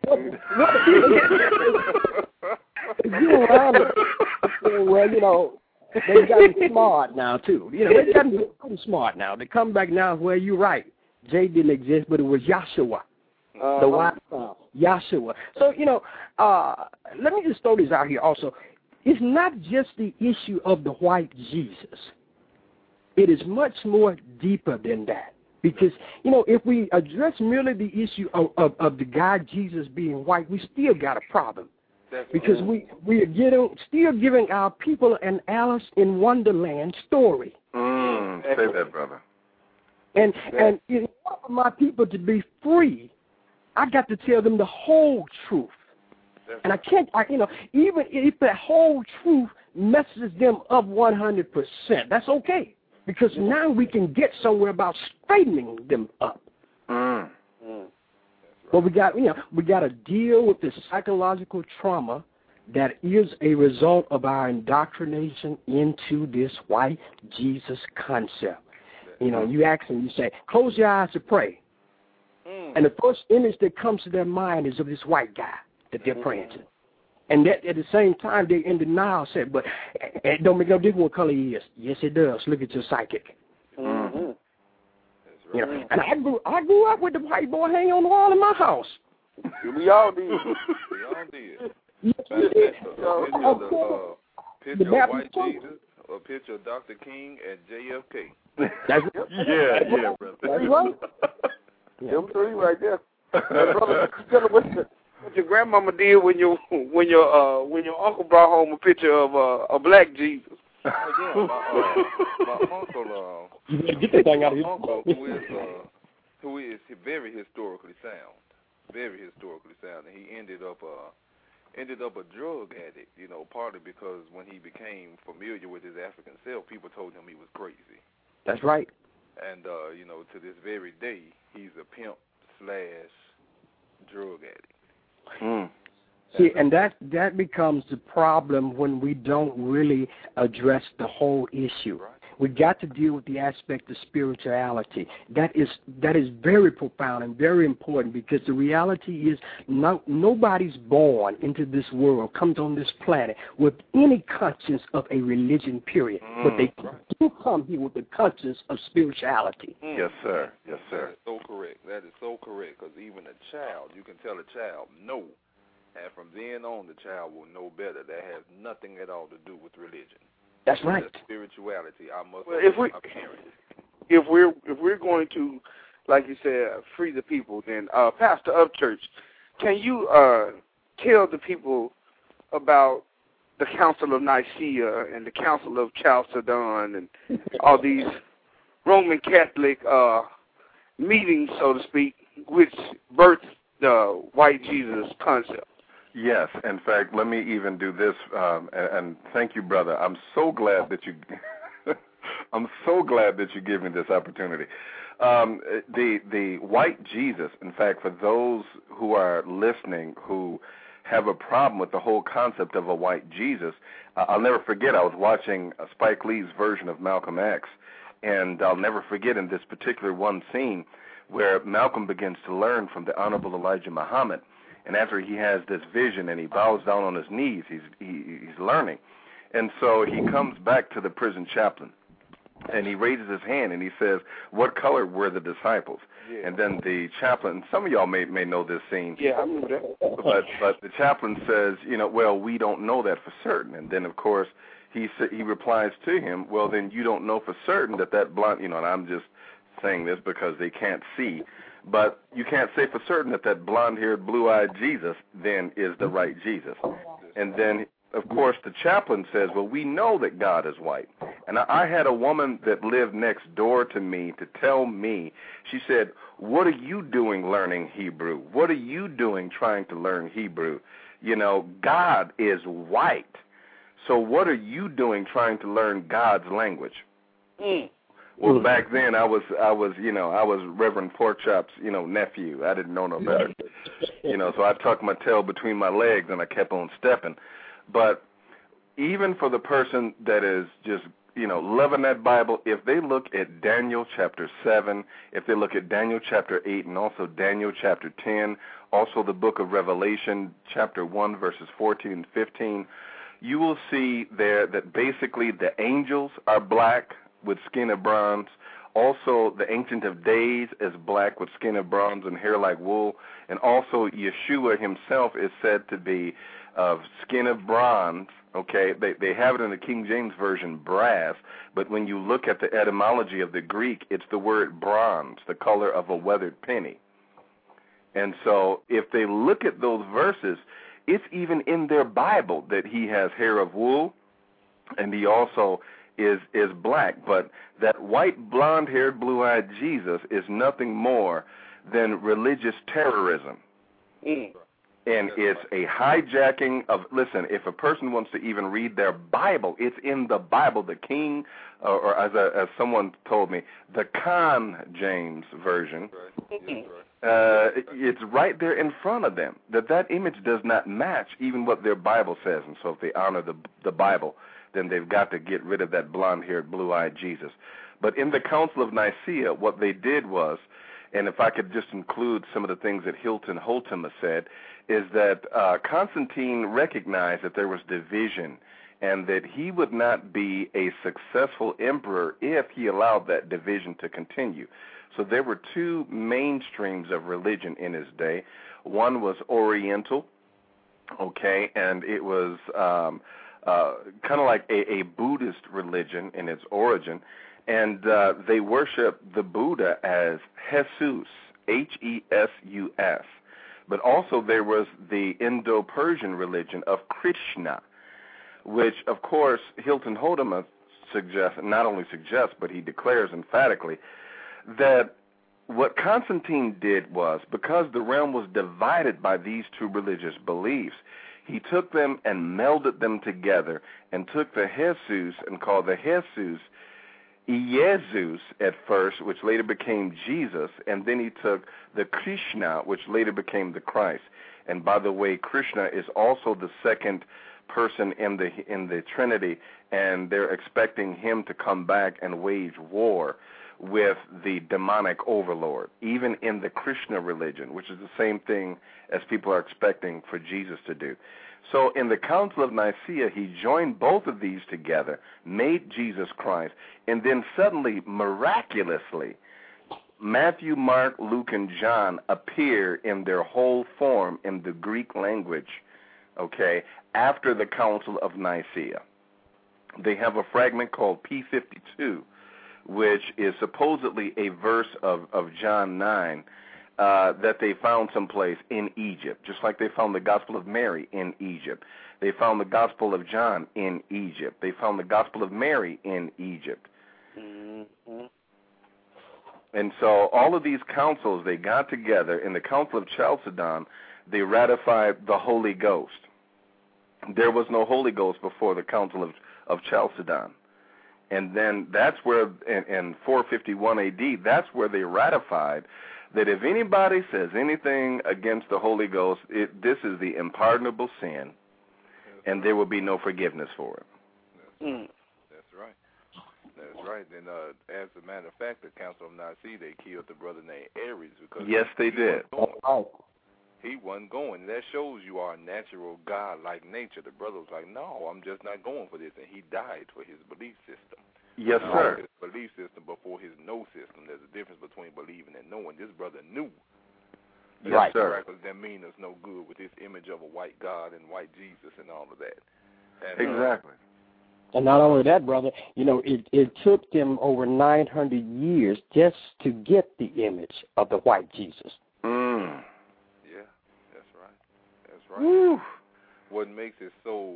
You around it. Well, they've gotten smart now, too. They've gotten pretty smart now. They come back now where you're right. J didn't exist, but it was Yahshua, the white son, Yahshua. So, let me just throw this out here also. It's not just the issue of the white Jesus. It is much more deeper than that. Because, if we address merely the issue of the guy Jesus being white, we still got a problem. Because we are still giving our people an Alice in Wonderland story. Say that, brother. And in order for my people to be free, I got to tell them the whole truth. And I can't, even if that whole truth messes them up 100%, that's okay. Because now we can get somewhere about straightening them up. But we got to deal with the psychological trauma that is a result of our indoctrination into this white Jesus concept. You know, you ask them, you say, close your eyes to pray. And the first image that comes to their mind is of this white guy that they're praying to. And that at the same time, they're in denial, say, but it don't make no difference what color he is. Yes, it does. Look at your psychic. That's right. You know, and I grew up with the white boy hanging on the wall in my house. We all did. We all did. Yes, we did. Picture of white Jesus, or picture of Dr. King and JFK. That's yeah, brother. That's right. Them three right there. Brother, what your grandmama did when your uncle brought home a picture of a black Jesus. My uncle, get that thing out of here. Uncle, who is very historically sound, and he ended up a drug addict. You know, partly because when he became familiar with his African self, people told him he was crazy. That's right. And you know, to this very day, he's a pimp / drug addict. See, and that becomes the problem when we don't really address the whole issue. Right. We got to deal with the aspect of spirituality. That is very profound and very important, because the reality is nobody's born into this world, comes on this planet with any conscience of a religion, period. But they do come here with the conscience of spirituality. Yes, sir. Yes, sir. That is so correct. That is so correct, because even a child, you can tell a child no. And from then on, the child will know better. That has nothing at all to do with religion. That's right. That's spirituality. I must my parents. If we're going to, like you said, free the people, then Pastor Upchurch, can you tell the people about the Council of Nicaea and the Council of Chalcedon and all these Roman Catholic meetings, so to speak, which birthed the white Jesus concept? Yes. In fact, let me even do this, and thank you, brother. I'm so glad that you give me this opportunity. The white Jesus, in fact, for those who are listening who have a problem with the whole concept of a white Jesus, I'll never forget, I was watching Spike Lee's version of Malcolm X, and I'll never forget in this particular one scene where Malcolm begins to learn from the Honorable Elijah Muhammad. And after he has this vision and he bows down on his knees, he's learning. And so he comes back to the prison chaplain, and he raises his hand and he says, what color were the disciples? Yeah. And then the chaplain, some of y'all may know this scene. Yeah, I remember that. But the chaplain says, well, we don't know that for certain. And then, of course, he replies to him, well, then you don't know for certain that blonde, and I'm just saying this because they can't see, but you can't say for certain that blonde-haired, blue-eyed Jesus then is the right Jesus. And then, of course, the chaplain says, well, we know that God is white. And I had a woman that lived next door to me to tell me, she said, what are you doing learning Hebrew? What are you doing trying to learn Hebrew? God is white. So what are you doing trying to learn God's language? Well, back then I was Reverend Porkchop's, nephew. I didn't know no better. So I tucked my tail between my legs and I kept on stepping. But even for the person that is just, loving that Bible, if they look at Daniel chapter 7, if they look at Daniel chapter 8 and also Daniel chapter 10, also the book of Revelation chapter 1 verses 14 and 15, you will see there that basically the angels are black with skin of bronze. Also, the Ancient of Days is black with skin of bronze and hair like wool. And also, Yeshua himself is said to be of skin of bronze. Okay, they have it in the King James Version, brass. But when you look at the etymology of the Greek, it's the word bronze, the color of a weathered penny. And so, if they look at those verses, it's even in their Bible that he has hair of wool, and he also is black. But that white, blonde-haired, blue-eyed Jesus is nothing more than religious terrorism. And it's a hijacking of, listen, if a person wants to even read their Bible, it's in the Bible, the King, or as someone told me, the Con James version. It's right there in front of them, that image does not match even what their Bible says. And so if they honor the Bible, then they've got to get rid of that blonde-haired, blue-eyed Jesus. But in the Council of Nicaea, what they did was, and if I could just include some of the things that Hilton Holtima said, is that Constantine recognized that there was division and that he would not be a successful emperor if he allowed that division to continue. So there were two mainstreams of religion in his day. One was Oriental, okay, and it was kind of like a Buddhist religion in its origin, and they worshiped the Buddha as Jesus, H-E-S-U-S. But also there was the Indo-Persian religion of Krishna, which, of course, Hilton Holtima not only suggests, but he declares emphatically that what Constantine did was, because the realm was divided by these two religious beliefs, he took them and melded them together and took the Jesus and called the Jesus Iesus at first, which later became Jesus, and then he took the Krishna, which later became the Christ. And by the way, Krishna is also the second person in the Trinity, and they're expecting him to come back and wage war with the demonic overlord, even in the Krishna religion, which is the same thing as people are expecting for Jesus to do. So in the Council of Nicaea, he joined both of these together, made Jesus Christ, and then suddenly, miraculously, Matthew, Mark, Luke, and John appear in their whole form in the Greek language, okay, after the Council of Nicaea. They have a fragment called P52, which is supposedly a verse of John 9, that they found someplace in Egypt, just like they found the Gospel of Mary in Egypt. They found the Gospel of John in Egypt. They found the Gospel of Mary in Egypt. Mm-hmm. And so all of these councils, they got together. In the Council of Chalcedon, they ratified the Holy Ghost. There was no Holy Ghost before the Council of Chalcedon. And then that's where, in 451 A.D., that's where they ratified that if anybody says anything against the Holy Ghost, this is the unpardonable sin, and there will be no forgiveness for it. That's right. That's right. And as a matter of fact, the Council of Nicaea, they killed the brother named Aries because yes, they did. He wasn't going. That shows you are a natural God-like nature. The brother was like, no, I'm just not going for this, and he died for his belief system. Yes, sir. His belief system before his know system. There's a difference between believing and knowing. This brother knew. Yes, sir. That mean us no good with this image of a white God and white Jesus and all of that. And, exactly. And not only that, brother, it took them over 900 years just to get the image of the white Jesus. Yeah, that's right. That's right. Woo. What makes it so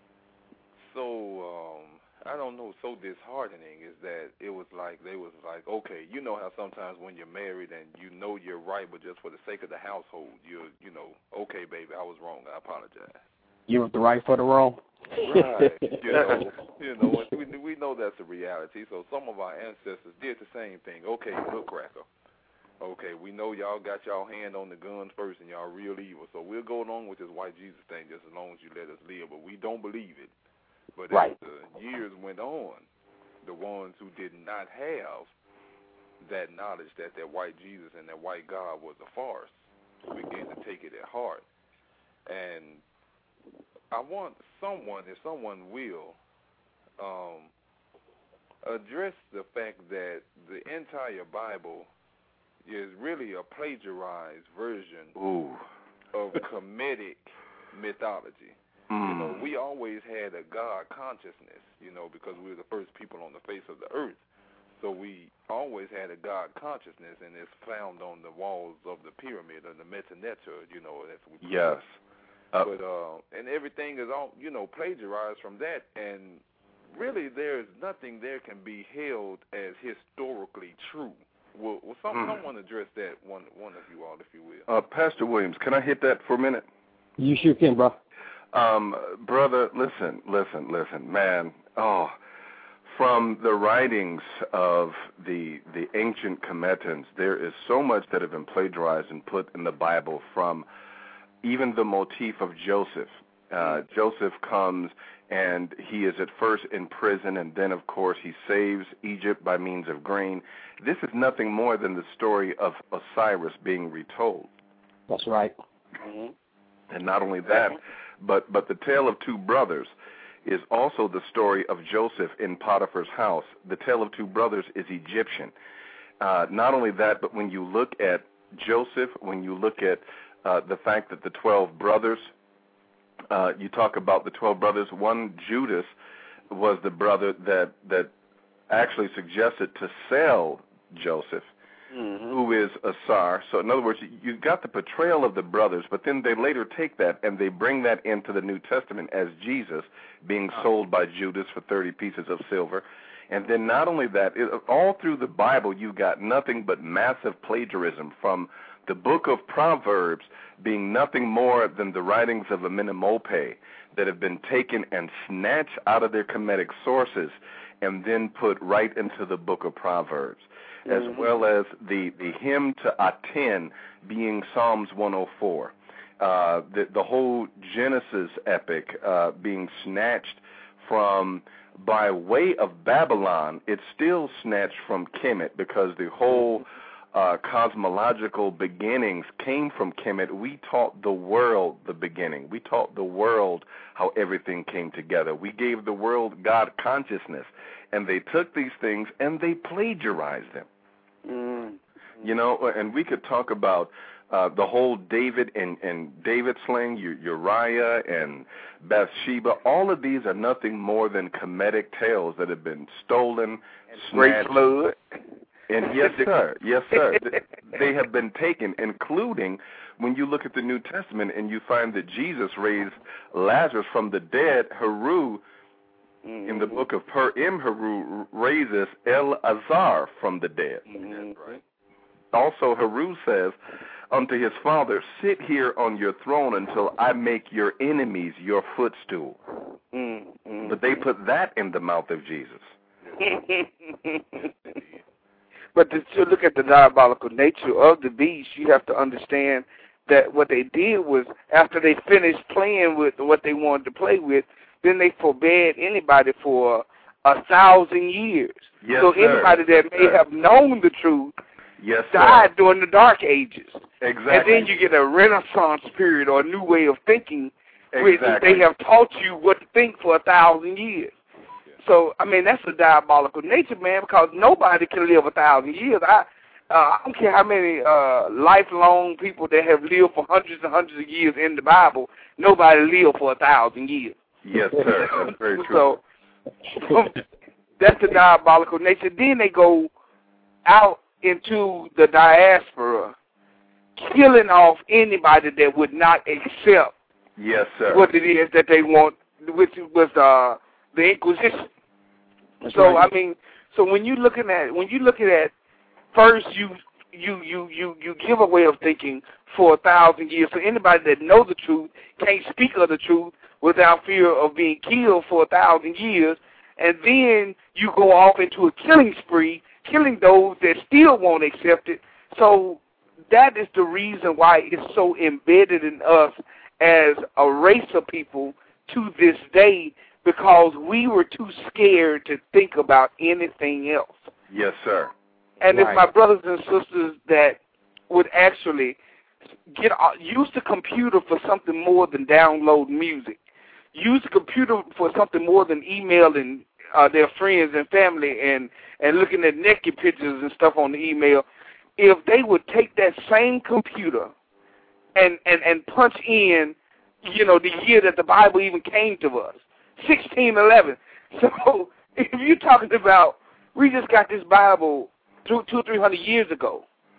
I don't know, so disheartening is that they was like, okay, you know how sometimes when you're married and you know you're right, but just for the sake of the household, okay, baby, I was wrong, I apologize. You were the right for the wrong. Right. We know that's a reality. So some of our ancestors did the same thing. Okay, look, cracker. Okay, we know y'all got y'all hand on the guns first and y'all real evil. So we'll go along with this white Jesus thing just as long as you let us live. But we don't believe it. But as the years went on, the ones who did not have that knowledge that white Jesus and that white God was a farce began to take it at heart. And I want someone, if someone will, address the fact that the entire Bible is really a plagiarized version of Kemetic mythology. We always had a God consciousness, because we were the first people on the face of the earth. So we always had a God consciousness, and it's found on the walls of the pyramid, or the Meta Neter, that's what we yes. But and everything is all plagiarized from that, and really there's nothing there can be held as historically true. Will someone address that? One of you all, if you will. Pastor Williams, can I hit that for a minute? You sure can, bro. Brother, listen, man. Oh, from the writings of the ancient Kemetans, there is so much that have been plagiarized and put in the Bible, from even the motif of Joseph. Joseph comes and he is at first in prison, and then, of course, he saves Egypt by means of grain. This is nothing more than the story of Osiris being retold. That's right. Mm-hmm. And not only that, but the tale of two brothers is also the story of Joseph in Potiphar's house. The tale of two brothers is Egyptian. Not only that, but when you look at Joseph, when you look at the fact that the 12 brothers, you talk about the 12 brothers, one, Judas, was the brother that actually suggested to sell Joseph, who is Asar. So in other words, you got the portrayal of the brothers, but then they later take that and they bring that into the New Testament as Jesus being sold by Judas for 30 pieces of silver. And then not only that, all through the Bible you got nothing but massive plagiarism, from the book of Proverbs being nothing more than the writings of Amenemope that have been taken and snatched out of their Kemetic sources and then put right into the book of Proverbs, as well as the hymn to Aten being Psalms 104. The whole Genesis epic being snatched from, by way of Babylon, it's still snatched from Kemet, because the whole cosmological beginnings came from Kemet. We taught the world the beginning. We taught the world how everything came together. We gave the world God consciousness, and they took these things and they plagiarized them. You know, and we could talk about the whole David and David slaying Uriah and Bathsheba. All of these are nothing more than Kemetic tales that have been stolen, Great flood. And yes, sir. They have been taken, including when you look at the New Testament and you find that Jesus raised Lazarus from the dead. Heru, in the book of Per-Im Heru, raises El-Azar from the dead. That's right. Also, Heru says unto his father, sit here on your throne until I make your enemies your footstool. But they put that in the mouth of Jesus. But to look at the diabolical nature of the beast, you have to understand that what they did was, after they finished playing with what they wanted to play with, then they forbade anybody for 1,000 years. Yes, so sir. anybody that may have known the truth died during the Dark Ages. Exactly. And then you get a Renaissance period, or a new way of thinking, which they have taught you what to think for 1,000 years. So, I mean, that's a diabolical nature, man, because nobody can live 1,000 years. I don't care how many lifelong people that have lived for hundreds and hundreds of years in the Bible, nobody lived for 1,000 years. Yes, sir. That's very true. So, that's the diabolical nature. Then they go out into the diaspora, killing off anybody that would not accept what it is that they want, which was the Inquisition. So I mean, so when you looking at first you give a way of thinking for 1,000 years. So anybody that knows the truth can't speak of the truth without fear of being killed for 1,000 years, and then you go off into a killing spree, killing those that still won't accept it. So that is the reason why it's so embedded in us as a race of people to this day, because we were too scared to think about anything else. Yes, sir. And if my brothers and sisters that would actually use the computer for something more than download music, use the computer for something more than emailing their friends and family and looking at naked pictures and stuff on the email, if they would take that same computer and punch in, you know, the year that the Bible even came to us, 1611. So if you're talking about, we just got this Bible 200 or 300 years ago.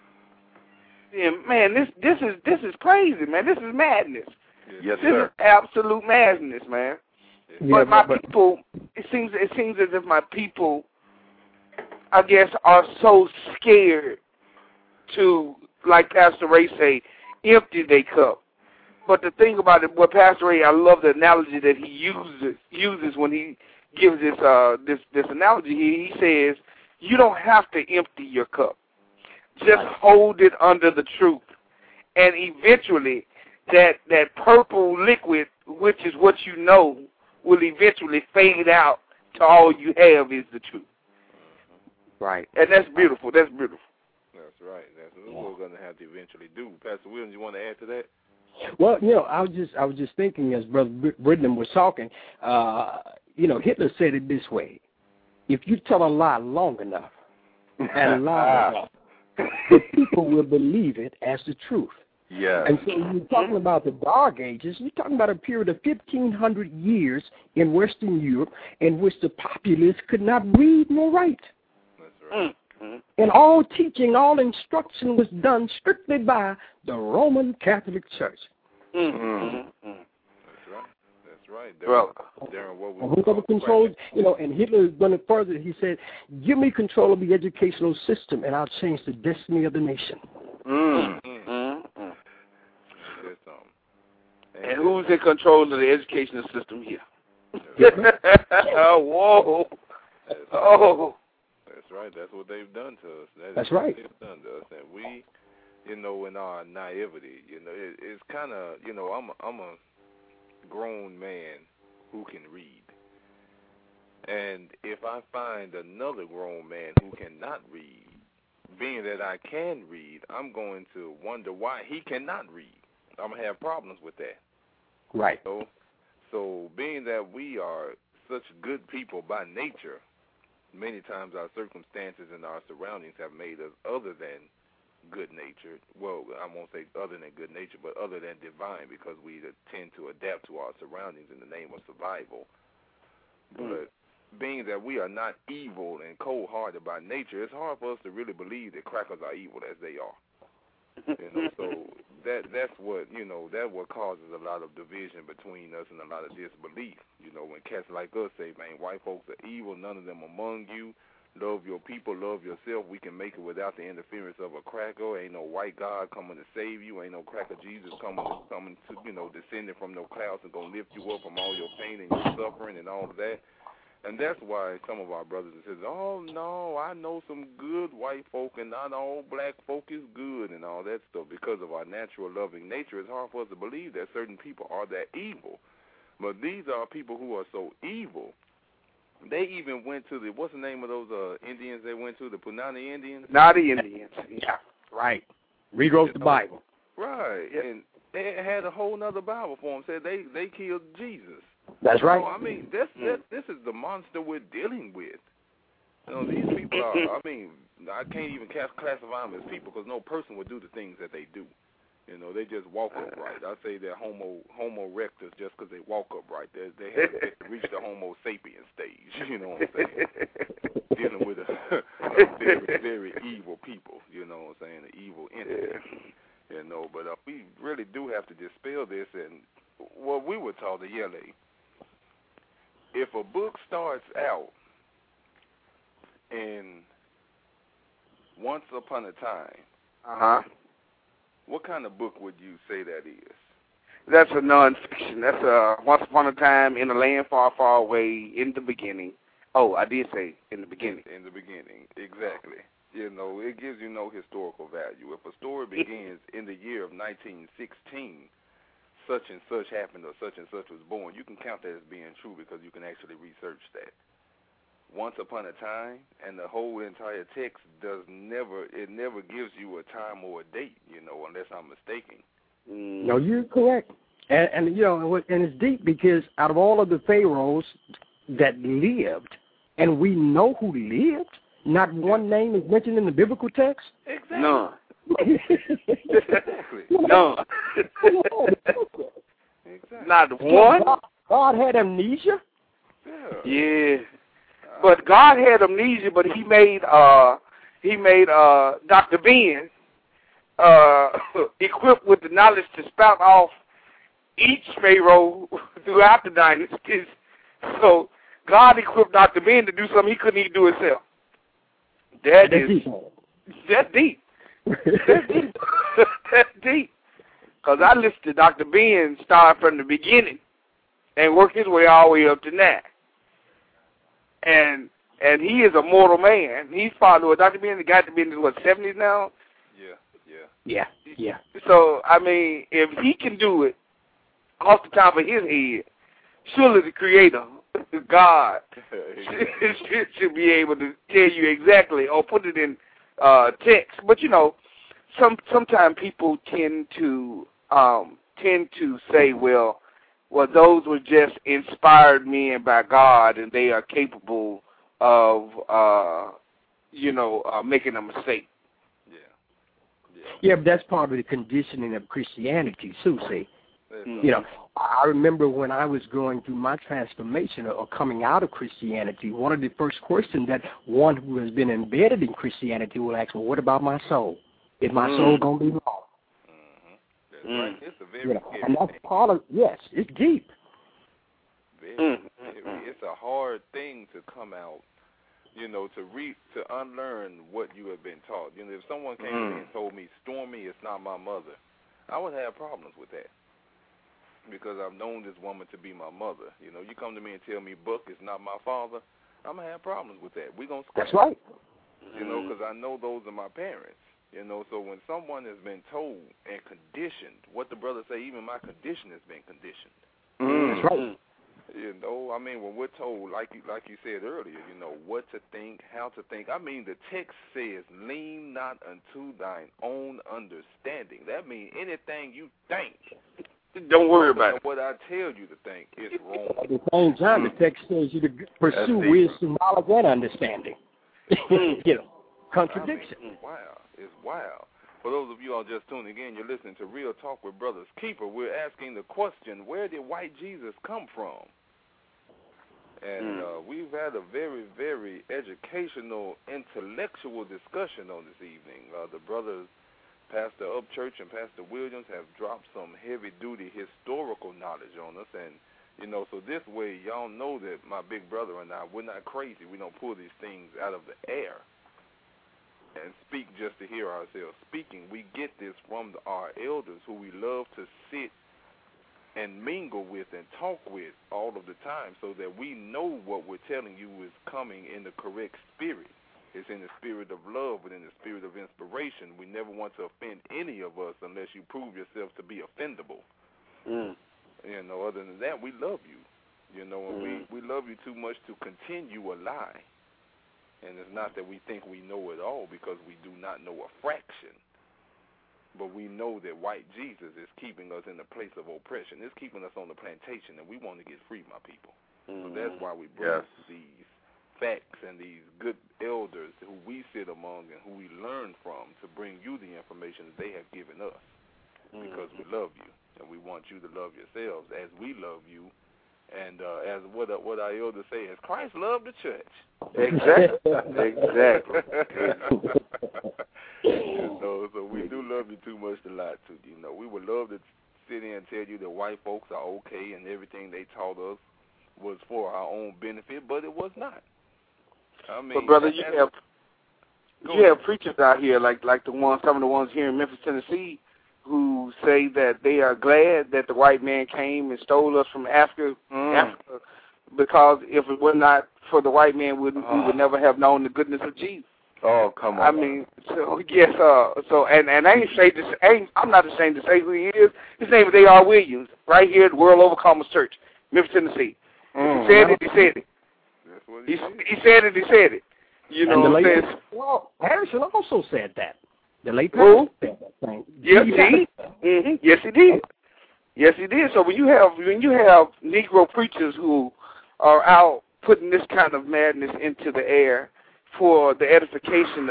And man, this is crazy, man. This is madness. Yes, this sir. is absolute madness, man. Yeah, but people, it seems as if my people, I guess, are so scared to, like Pastor Ray say, empty their cup. But the thing about it, what Pastor Ray, I love the analogy that he uses when he gives this analogy. He says, you don't have to empty your cup. Just hold it under the truth. And eventually, that purple liquid, which is what you know, will eventually fade out to all you have is the truth. Right. And that's beautiful. That's beautiful. That's right. That's what we're going to have to eventually do. Pastor Williams, you want to add to that? Well, I was just thinking as Brother Britton was talking, Hitler said it this way: if you tell a lie long enough and loud enough, the people will believe it as the truth. Yeah. And so you're talking about the Dark Ages, you're talking about a period of 1,500 years in Western Europe in which the populace could not read nor write. That's right. And all teaching, all instruction was done strictly by the Roman Catholic Church. That's right. Darren, what we whoever controls, and Hitler is going to further. He said, "Give me control of the educational system, and I'll change the destiny of the nation." And who's in control of the educational system here? Whoa! That's right. That's what they've done to us. That's right. They've done to us, and we, in our naivety, it's kind of, I'm a grown man who can read, and if I find another grown man who cannot read, being that I can read, I'm going to wonder why he cannot read. I'm gonna have problems with that. Right. So being that we are such good people by nature, many times our circumstances and our surroundings have made us other than good-natured. Well, I won't say other than good-natured, but other than divine, because we tend to adapt to our surroundings in the name of survival. But being that we are not evil and cold-hearted by nature, it's hard for us to really believe that crackers are evil as they are. So that's what that what causes a lot of division between us and a lot of disbelief. When cats like us say, "Man, white folks are evil, none of them among you. Love your people, love yourself. We can make it without the interference of a cracker. Ain't no white God coming to save you. Ain't no cracker Jesus coming to descending from no clouds and gonna lift you up from all your pain and your suffering and all of that." And that's why some of our brothers and sisters, "Oh, no, I know some good white folk and not all black folk is good," and all that stuff. Because of our natural loving nature, it's hard for us to believe that certain people are that evil. But these are people who are so evil. They even went to what's the name of those Indians they went to, the Punani Indians? Nadi Indians. Yeah, right. Rewrote the Bible. Right. Yep. And they had a whole other Bible for them. Said they killed Jesus. That's right. I mean, this is the monster we're dealing with. These people are, I can't even classify them as people because no person would do the things that they do. They just walk upright. I say they're homo erectus just because they walk upright. They haven't reached the Homo sapien stage, you know what I'm saying? Dealing with a very, very evil people, you know what I'm saying, an evil entity. But we really do have to dispel this. And what we were taught at Yale, if a book starts out in Once Upon a Time, what kind of book would you say that is? That's a nonfiction. That's a Once Upon a Time in a Land Far, Far Away in the beginning. Oh, I did say in the beginning. In the beginning, exactly. It gives you no historical value. If a story begins in the year of 1916, such and such happened or such and such was born, you can count that as being true because you can actually research that. Once Upon a Time, and the whole entire text never gives you a time or a date, unless I'm mistaken. No, you're correct. And it's deep because out of all of the pharaohs that lived, and we know who lived, not one name is mentioned in the biblical text. Exactly. None. Exactly. No. Exactly. Not one. God had amnesia. Yeah. But God had amnesia, but he made Dr. Ben equipped with the knowledge to spout off each pharaoh throughout the dynasties. So God equipped Dr. Ben to do something he couldn't even do himself. That's deep. That's deep. That's deep. Because I listened to Dr. Ben start from the beginning and work his way all the way up to now. And he is a mortal man. He's probably, Dr. Ben, the guy to be in his, 70s now? Yeah. So, I mean, if he can do it off the top of his head, surely the Creator, God, should be able to tell you exactly or put it in text. But, you know, sometimes people tend to say, well, those were just inspired men by God, and they are capable of, making a mistake. Yeah, but that's part of the conditioning of Christianity, too, see. You know, I remember when I was going through my transformation or coming out of Christianity, one of the first questions that one who has been embedded in Christianity will ask, well, what about my soul? Is my soul going to be lost? That's right. It's a very scary and that's part of, yes, it's deep. It's a hard thing to come out, you know, to unlearn what you have been taught. You know, if someone came to me and told me, Stormy is not my mother, I would have problems with that because I've known this woman to be my mother. You know, you come to me and tell me Buck is not my father, I'm going to have problems with that. We're going to scratch. That's right. You know, because I know those are my parents. You know, so when someone has been told and conditioned, what the brother say, even my condition has been conditioned. That's right. You know, I mean, when we're told, like you said earlier, you know, what to think, how to think. I mean, the text says, lean not unto thine own understanding. That means anything you think. Don't worry about it. What I tell you to think is wrong. At the same time, the text says you to pursue wisdom, knowledge, and understanding. You know, contradiction. I mean, wow. It's wild. For those of you all just tuning in, you're listening to Real Talk with Brothers Keeper. We're asking the question, where did white Jesus come from? And we've had a very, very educational, intellectual discussion on this evening. The brothers, Pastor Upchurch and Pastor Williams, have dropped some heavy-duty historical knowledge on us. And, you know, so this way, y'all know that my big brother and I, we're not crazy. We don't pull these things out of the air and speak just to hear ourselves speaking. We get this from our elders who we love to sit and mingle with and talk with all of the time so that we know what we're telling you is coming in the correct spirit. It's in the spirit of love, but in the spirit of inspiration. We never want to offend any of us unless you prove yourself to be offendable. You know, other than that, we love you. You know, and we love you too much to continue a lie. And it's not that we think we know it all, because we do not know a fraction. But we know that white Jesus is keeping us in the place of oppression. It's keeping us on the plantation, and we want to get free, my people. So that's why we bring these facts and these good elders who we sit among and who we learn from to bring you the information that they have given us. Because we love you, and we want you to love yourselves as we love you. And as what our elders say, as Christ loved the church. Exactly. So we do love you too much to lie to you. You know, we would love to sit here and tell you that white folks are okay and everything they taught us was for our own benefit, but it was not. I mean, but brother, you have preachers out here like some of the ones here in Memphis, Tennessee, who say that they are glad that the white man came and stole us from Africa, because if it were not for the white man, we would never have known the goodness of Jesus. Oh, come on. I mean, so yes, I'm not ashamed to say who he is. His name is A.R. Williams, right here at the World Overcomers Church, Memphis, Tennessee. He said it. He said it. He said it. He said it. You know what I'm saying? Well, Harrison also said that. The late pastor said that thing. Yes, he did. Yes, he did. Yes, he did. So when you have Negro preachers who are out putting this kind of madness into the air for the edification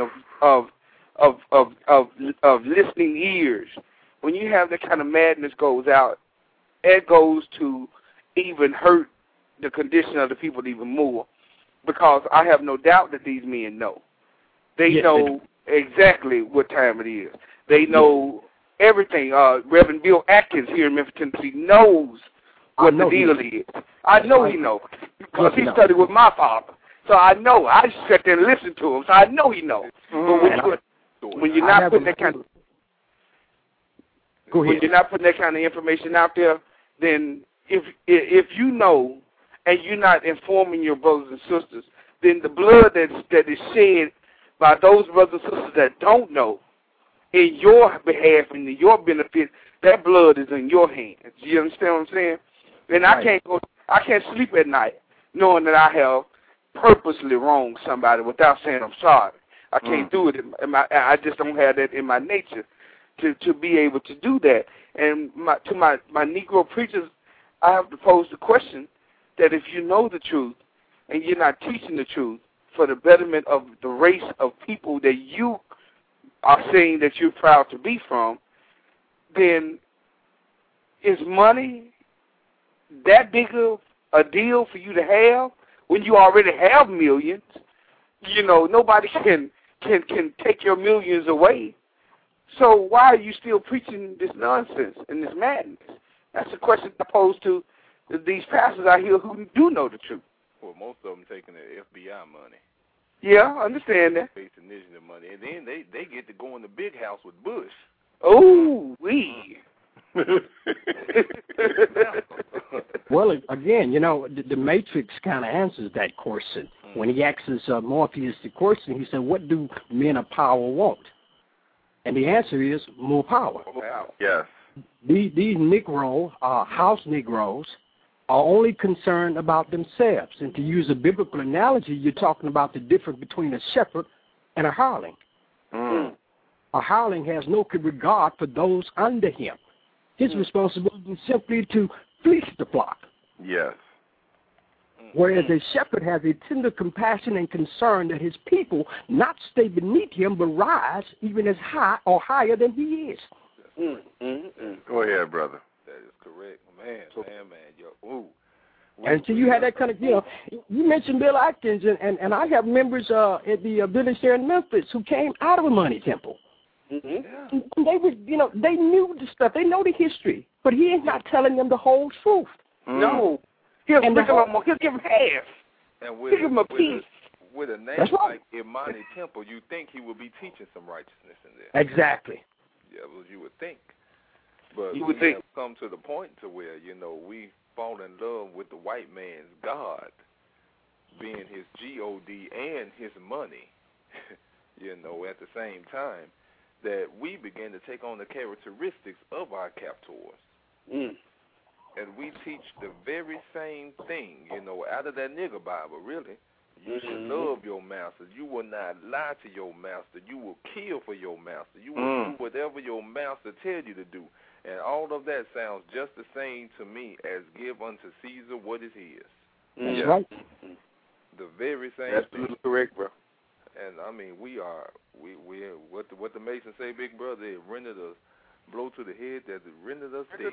of listening ears, when you have that kind of madness goes out, it goes to even hurt the condition of the people even more, because I have no doubt that these men know. They know exactly what time it is. They know everything. Reverend Bill Atkins here in Memphis, Tennessee knows what the deal is. I know he knows, because he studied with my father. So I know. I just sat there and listened to him, so I know he knows. But when you're not putting that kind of... Go ahead. When you're not putting that kind of information out there, then if you know and you're not informing your brothers and sisters, then the blood that is shed by those brothers and sisters that don't know in your behalf and in your benefit, that blood is in your hands. You understand what I'm saying? And right. I can't sleep at night knowing that I have purposely wronged somebody without saying I'm sorry. I can't do it. I just don't have that in my nature to be able to do that. And to my Negro preachers, I have to pose the question that if you know the truth and you're not teaching the truth for the betterment of the race of people that you are saying that you're proud to be from, then is money that big of a deal for you to have when you already have millions? You know, nobody can take your millions away. So why are you still preaching this nonsense and this madness? That's the question I pose to these pastors out here who do know the truth. Well, most of them taking the FBI money. Yeah, I understand that. Basic initiative money. And then they get to go in the big house with Bush. Oh, wee. Well, again, you know, the Matrix kind of answers that question. When he asks Morpheus the question, he said, what do men of power want? And the answer is more power. Yes. These Negroes, house Negroes, are only concerned about themselves. And to use a biblical analogy, you're talking about the difference between a shepherd and a hireling. A hireling has no regard for those under him. His responsibility is simply to fleece the flock. Yes. Whereas a shepherd has a tender compassion and concern that his people not stay beneath him, but rise even as high or higher than he is. Go ahead, brother. That is correct. Man. Yo, ooh. And so you had that kind of, you know, you mentioned Bill Atkins, and I have members at the village there in Memphis who came out of a money temple. Mm-hmm. And they would, you know, they knew the stuff. They know the history, but he is not telling them the whole truth. No. He'll give him half. And give him a piece. With a name like Imani Temple, you think he would be teaching some righteousness in there. Exactly. Yeah, well, you would think. But you would think. Have come to the point to where, you know, we fall in love with the white man's God, being his G-O-D and his money, you know, at the same time, that we begin to take on the characteristics of our captors. And we teach the very same thing, you know, out of that nigger Bible, really. You should love your master. You will not lie to your master. You will kill for your master. You will do whatever your master tells you to do. And all of that sounds just the same to me as give unto Caesar what is his. That's right. The very same That's thing. That's correct, bro. And, I mean, we what the Masons say, big brother, it rendered us blow to the head that it rendered us dead.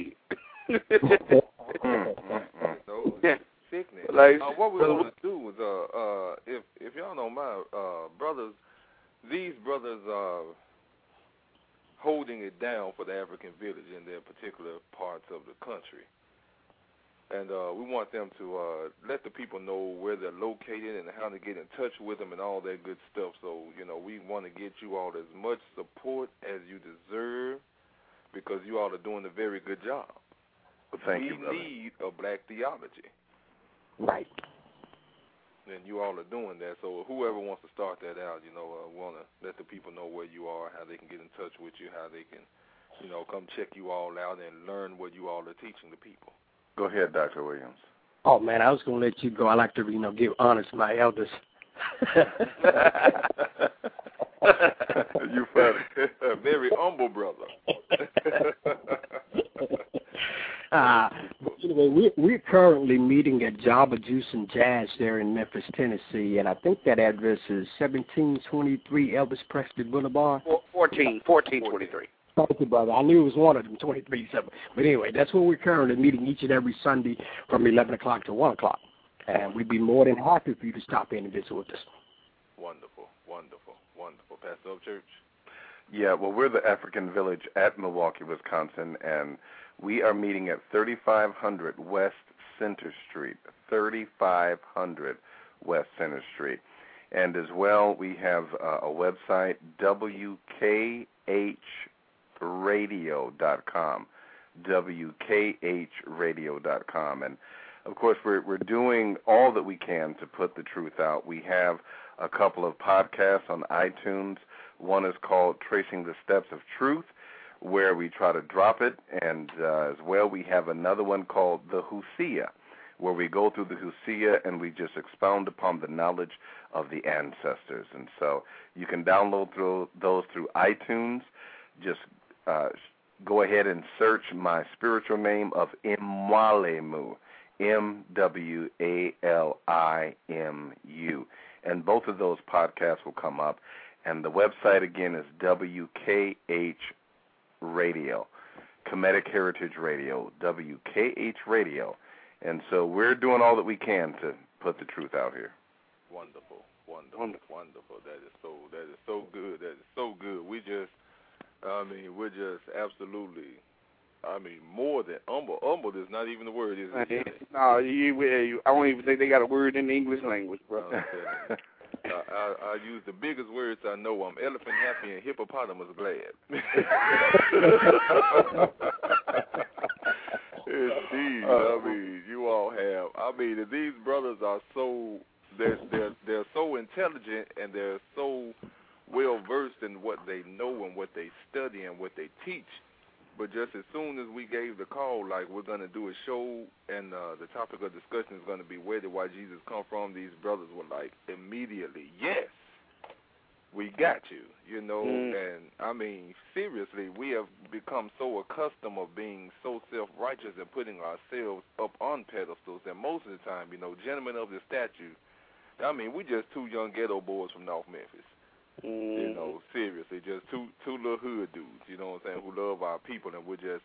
So, sickness. What we want to do is, if y'all don't mind, brothers, these brothers are holding it down for the African village in their particular parts of the country. And we want them to let the people know where they're located and how to get in touch with them and all that good stuff. So, you know, we want to get you all as much support as you deserve because you all are doing a very good job. Well, thank you, brother. We need a black theology. Right. And you all are doing that. So whoever wants to start that out, you know, want to let the people know where you are, how they can get in touch with you, how they can, you know, come check you all out and learn what you all are teaching the people. Go ahead, Dr. Williams. Oh, man, I was going to let you go. I like to, you know, give honor to my elders. You funny. A very humble brother. Anyway, we're currently meeting at Java Juice and Jazz there in Memphis, Tennessee, and I think that address is 1723 Elvis Presley Boulevard. 1423. Thank you, brother. I knew it was one of them, 23-7. But anyway, that's where we're currently meeting each and every Sunday from 11 o'clock to 1 o'clock. And we'd be more than happy for you to stop in and visit with us. Wonderful. Pastor Upchurch? Yeah, well, we're the African Village at Milwaukee, Wisconsin, and we are meeting at 3500 West Center Street, 3500 West Center Street. And as well, we have a website, WKH WKHradio.com, WKHradio.com. And, of course, we're doing all that we can to put the truth out. We have a couple of podcasts on iTunes. One is called Tracing the Steps of Truth, where we try to drop it. And as well, we have another one called The Hosea, where we go through the Hosea and we just expound upon the knowledge of the ancestors. And so you can download those through iTunes. Just go ahead and search my spiritual name of Mwalimu, MWALIMU. And both of those podcasts will come up. And the website, again, is WKH Radio, Kemetic Heritage Radio, WKH Radio. And so we're doing all that we can to put the truth out here. Wonderful. That is so good. That is so good. We're just absolutely, more than humble. Humble is not even the word, is it? No, I don't even think they got a word in the English language, bro. I use the biggest words I know. I'm elephant happy and hippopotamus glad. Indeed. You all have. These brothers are so they're so intelligent and they're so well versed in what they know and what they study and what they teach. But just as soon as we gave the call, like we're going to do a show and the topic of discussion is going to be where did white Jesus come from, these brothers were like immediately, yes, we got you, And seriously, we have become so accustomed of being so self-righteous and putting ourselves up on pedestals that most of the time, gentlemen of the statue, we just two young ghetto boys from North Memphis. Seriously, just two little hood dudes, who love our people, and we're just,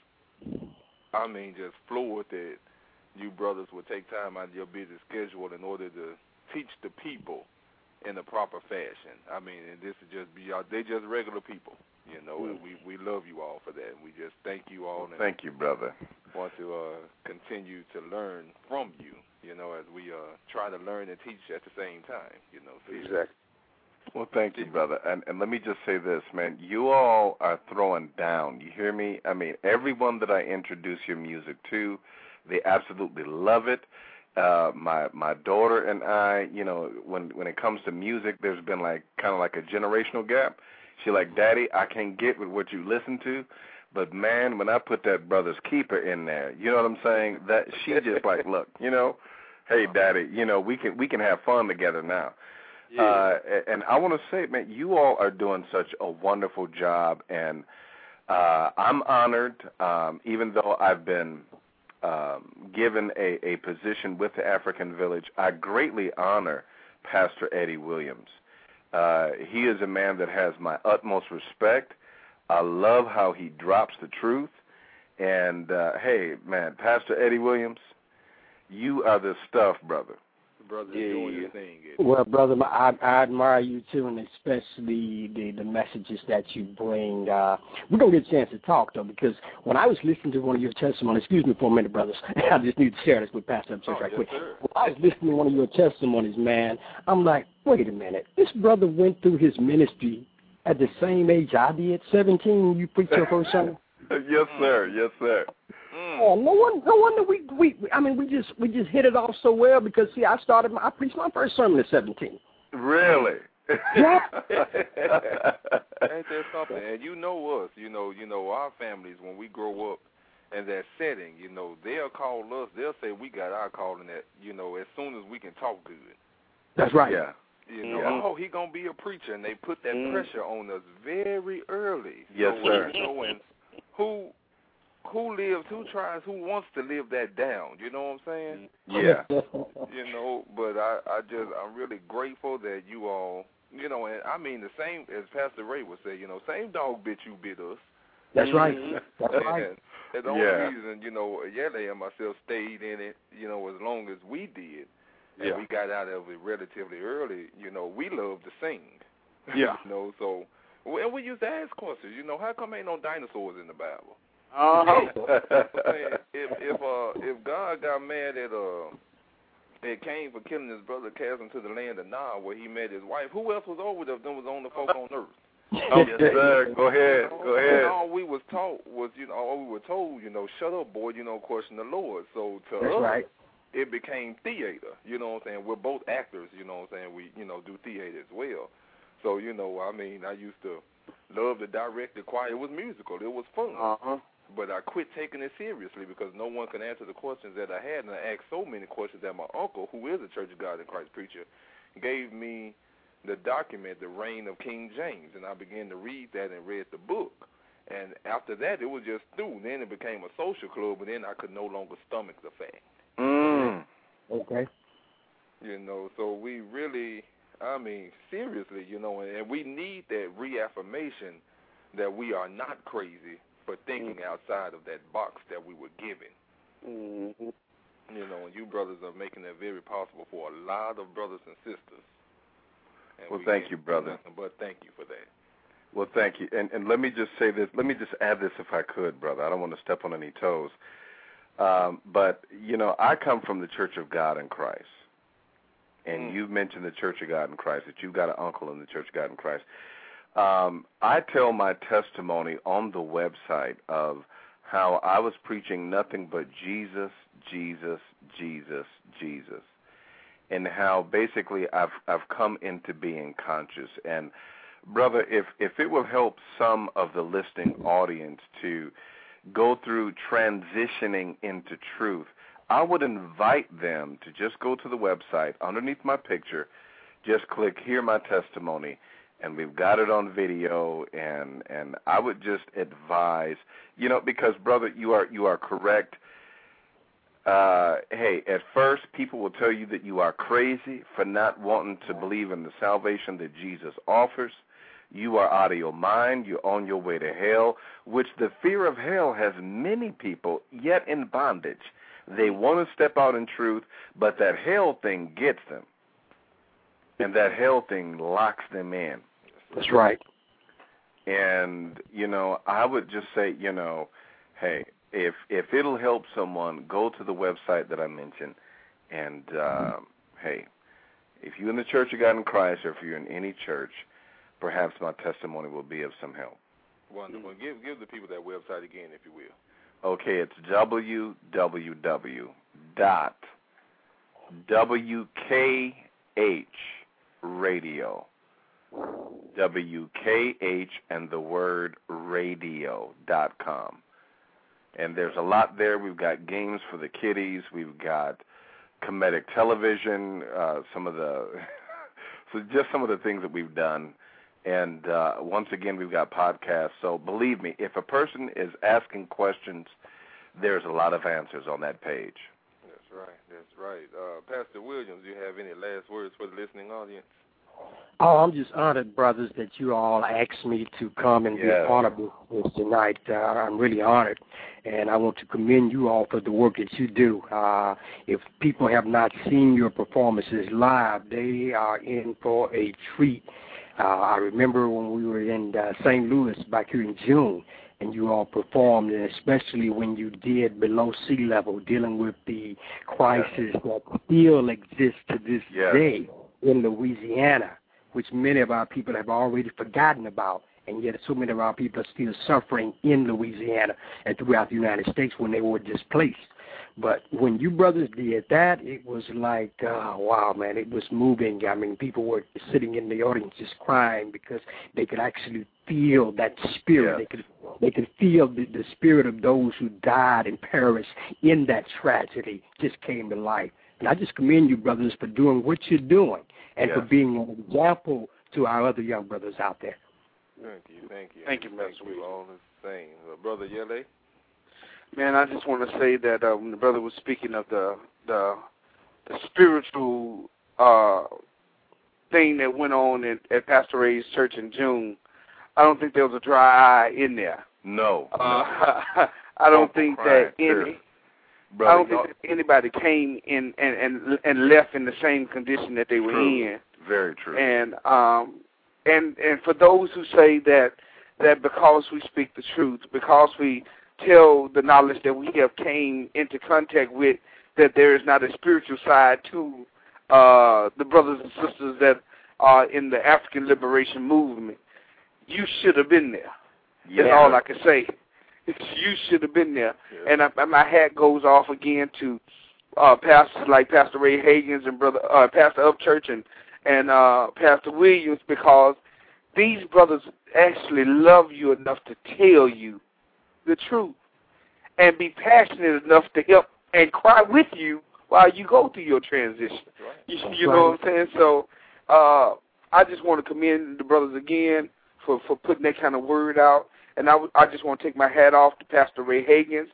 just floored that you brothers would take time out of your busy schedule in order to teach the people in the proper fashion. And this is just they just regular people, and we love you all for that, and we just thank you all. And thank you, brother. Want to continue to learn from you, as we try to learn and teach at the same time, Exactly. Well, thank you, brother. And let me just say this, man. You all are throwing down. You hear me? Everyone that I introduce your music to, they absolutely love it. My daughter and I, when it comes to music, there's been kind of like a generational gap. She's like, Daddy, I can't get with what you listen to. But, man, when I put that Brother's Keeper in there, you know what I'm saying? That she just like, look, hey, Daddy, we can have fun together now. Yeah. And I want to say, man, you all are doing such a wonderful job, and I'm honored, even though I've been given a position with the African Village. I greatly honor Pastor Eddie Williams. He is a man that has my utmost respect. I love how he drops the truth. And, hey, man, Pastor Eddie Williams, you are the stuff, brother. Brother, doing your thing. Well, brother, I admire you too, and especially the messages that you bring. We're gonna get a chance to talk though, because when I was listening to one of your testimonies, excuse me for a minute, brothers, I just need to share this with Pastor Upchurch right quick. When I was listening to one of your testimonies, man, I'm like, wait a minute, this brother went through his ministry at the same age I did, 17. When you preached your first sermon. Yes, sir. Yes, sir. Oh, no wonder we just hit it off so well, because see, I preached my first sermon at 17. Really? Yeah. Ain't there something? And us, our families, when we grow up in that setting, they'll call us, they'll say we got our calling at, as soon as we can talk good. That's right. Yeah. Oh, he gonna be a preacher, and they put that pressure on us very early. Yes, sir. And who wants to live that down? You know what I'm saying? Yeah. But I'm really grateful that you all, and the same as Pastor Ray would say, same dog bit you bit us. That's right. That's right. And the only reason, Yele and myself stayed in it, as long as we did, and we got out of it relatively early, we love to sing. Yeah. So, and we used to ask questions, how come ain't no dinosaurs in the Bible? If God got mad at Cain for killing his brother, cast him to the land of Nod where he met his wife, who else was over there than was on the folk on earth? Oh, yes, sir. Go ahead. Go ahead. All we was taught was, all we were told, shut up, boy, question the Lord. So to That's us, right. it became theater, you know what I'm saying? We're both actors, you know what I'm saying? We, do theater as well. So, I used to love to direct the choir. It was musical. It was fun. Uh-huh. But I quit taking it seriously because no one can answer the questions that I had, and I asked so many questions that my uncle, who is a Church of God in Christ preacher, gave me the document, The Reign of King James, and I began to read that and read the book. And after that, it was just through. Then it became a social club, and then I could no longer stomach the fact. Okay. So we really, seriously, and we need that reaffirmation that we are not crazy for thinking outside of that box that we were given. Mm-hmm. And you brothers are making that very possible for a lot of brothers and sisters. And well, thank you, brother. But thank you for that. Well, thank you. And let me just say this. Let me just add this if I could, brother. I don't want to step on any toes. But, I come from the Church of God in Christ. And you've mentioned the Church of God in Christ, that you've got an uncle in the Church of God in Christ. I tell my testimony on the website of how I was preaching nothing but Jesus, Jesus, Jesus, Jesus, and how basically I've come into being conscious. And brother, if it will help some of the listening audience to go through transitioning into truth, I would invite them to just go to the website underneath my picture, just click Hear My Testimony, and we've got it on video, and I would just advise, because, brother, you are correct. Hey, at first, people will tell you that you are crazy for not wanting to believe in the salvation that Jesus offers. You are out of your mind. You're on your way to hell, which the fear of hell has many people yet in bondage. They want to step out in truth, but that hell thing gets them, and that hell thing locks them in. That's right. And, I would just say, hey, if it'll help someone, go to the website that I mentioned. And, hey, if you're in the Church of God in Christ or if you're in any church, perhaps my testimony will be of some help. Wonderful. Give the people that website again, if you will. Okay, it's www.WKH WKH and the word radio.com. And there's a lot there. We've got games for the kiddies. We've got comedic television, some of the things that we've done. And once again, we've got podcasts. So believe me, if a person is asking questions, there's a lot of answers on that page. That's right. Pastor Williams, do you have any last words for the listening audience? Oh, I'm just honored, brothers, that you all asked me to come and be part of this tonight. I'm really honored, and I want to commend you all for the work that you do. If people have not seen your performances live, they are in for a treat. I remember when we were in St. Louis back here in June, and you all performed, and especially when you did Below Sea Level, dealing with the crisis that still exists to this day in Louisiana, which many of our people have already forgotten about, and yet so many of our people are still suffering in Louisiana and throughout the United States when they were displaced. But when you brothers did that, it was like, wow, man, it was moving. I mean, people were sitting in the audience just crying because they could actually feel that spirit. Yes. They could feel the spirit of those who died and perished in that tragedy just came to life. And I just commend you, brothers, for doing what you're doing and for being an example to our other young brothers out there. Thank you. Thank you, Pastor. We all the same. Brother Yele? Man, I just want to say that when the brother was speaking of the spiritual thing that went on at Pastor Ray's church in June, I don't think there was a dry eye in there. No. I don't think that anybody came in and left in the same condition that they were in. Very true. And for those who say that because we speak the truth, because we tell the knowledge that we have came into contact with, that there is not a spiritual side to the brothers and sisters that are in the African liberation movement, you should have been there. Yeah. That's all I can say. You should have been there. Yeah. And my hat goes off again to pastors like Pastor Ray Hagins and Pastor Upchurch and Pastor Williams, because these brothers actually love you enough to tell you the truth and be passionate enough to help and cry with you while you go through your transition. Right. You know what I'm saying? So I just want to commend the brothers again for putting that kind of word out. And I just want to take my hat off to Pastor Ray Hagins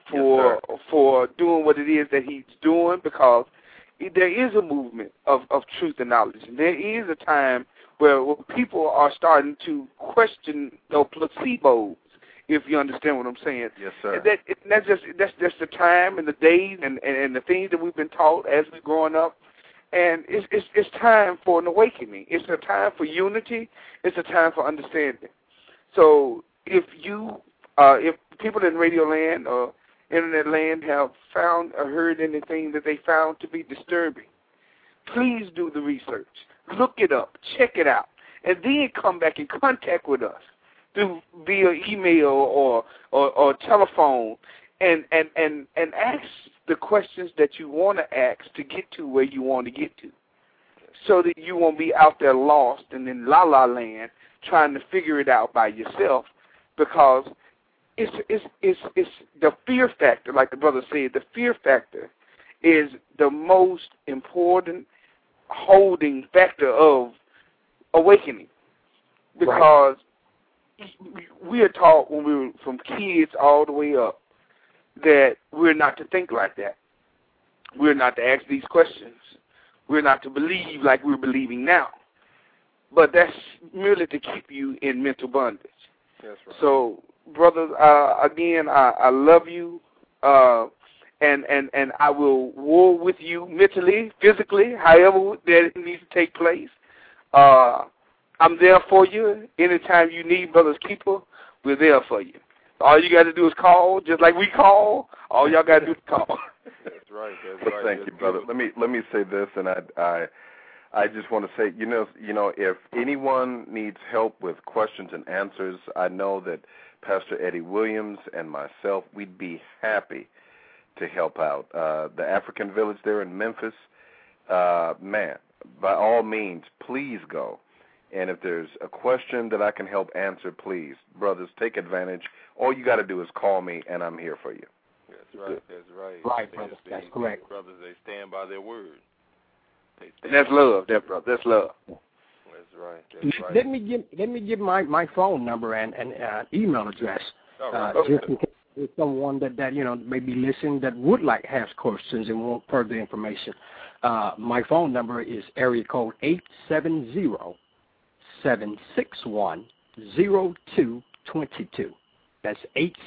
for doing what it is that he's doing, because there is a movement of truth and knowledge. And there is a time where people are starting to question placebos, if you understand what I'm saying. Yes, sir. That's just the time and the days and the things that we've been taught as we're growing up. And it's time for an awakening. It's a time for unity. It's a time for understanding. So if people in radio land or internet land have found or heard anything that they found to be disturbing, please do the research. Look it up. Check it out. And then come back in contact with us via email or telephone and ask the questions that you want to ask to get to where you want to get to, so that you won't be out there lost and in la-la land trying to figure it out by yourself, because it's the fear factor, like the brother said. The fear factor is the most important holding factor of awakening, because we are taught when we were from kids all the way up that we're not to think like that. We're not to ask these questions. We're not to believe like we're believing now. But that's merely to keep you in mental bondage. That's right. So, brothers, again, I love you, and I will war with you mentally, physically, however that it needs to take place. I'm there for you. Anytime you need Brothers Keeper, we're there for you. All you got to do is call, just like we call. All y'all got to do is call. That's right. Thank you, brother. Let me say this, and I just want to say, you know, if anyone needs help with questions and answers, I know that Pastor Eddie Williams and myself, we'd be happy to help out. The African Village there in Memphis, man, by all means, please go. And if there's a question that I can help answer, please, brothers, take advantage. All you got to do is call me, and I'm here for you. That's right. That's right. Right, brother. That's correct. Brothers, they stand by their word. And that's love, that brother. That's love. That's right. That's right. Let me give my phone number and email address. Just in case there's someone that may be listening that would like to ask questions and want further information. My phone number is area code 870-761-0222. That's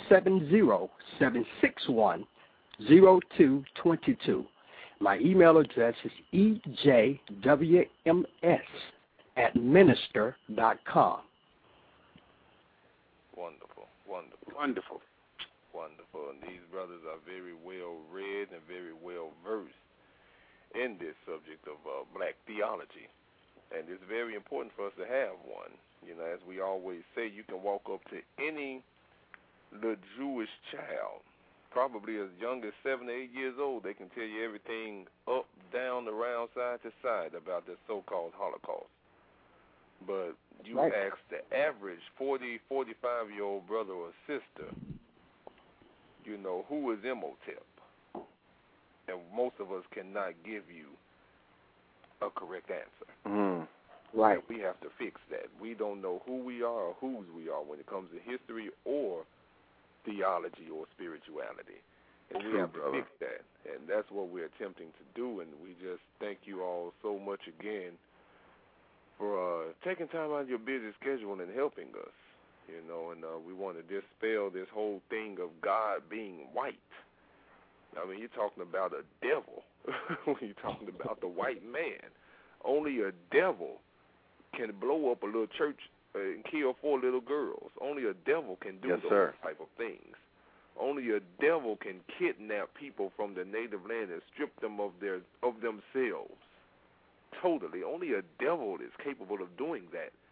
870-761-0222. My email address is ejwms@minister.com. Wonderful. And these brothers are very well read and very well versed in this subject of black theology. And it's very important for us to have one. You know, as we always say, you can walk up to any little Jewish child, probably as young as 7 or 8 years old. They can tell you everything up, down, around, side to side about the so-called Holocaust. But you ask the average 40, 45-year-old brother or sister, you know, who is Imhotep? And most of us cannot give you a correct answer. Mm. Right. We have to fix that. We don't know who we are or whose we are when it comes to history or theology or spirituality. And we have to fix that. And that's what we're attempting to do. And we just thank you all so much again for taking time out of your busy schedule and helping us. You know, and we want to dispel this whole thing of God being white. I mean, you're talking about a devil when you're talking about the white man. Only a devil can blow up a little church and kill 4 little girls. Only a devil can do those type of things. Only a devil can kidnap people from the native land and strip them of themselves. Totally. Only a devil is capable of doing that.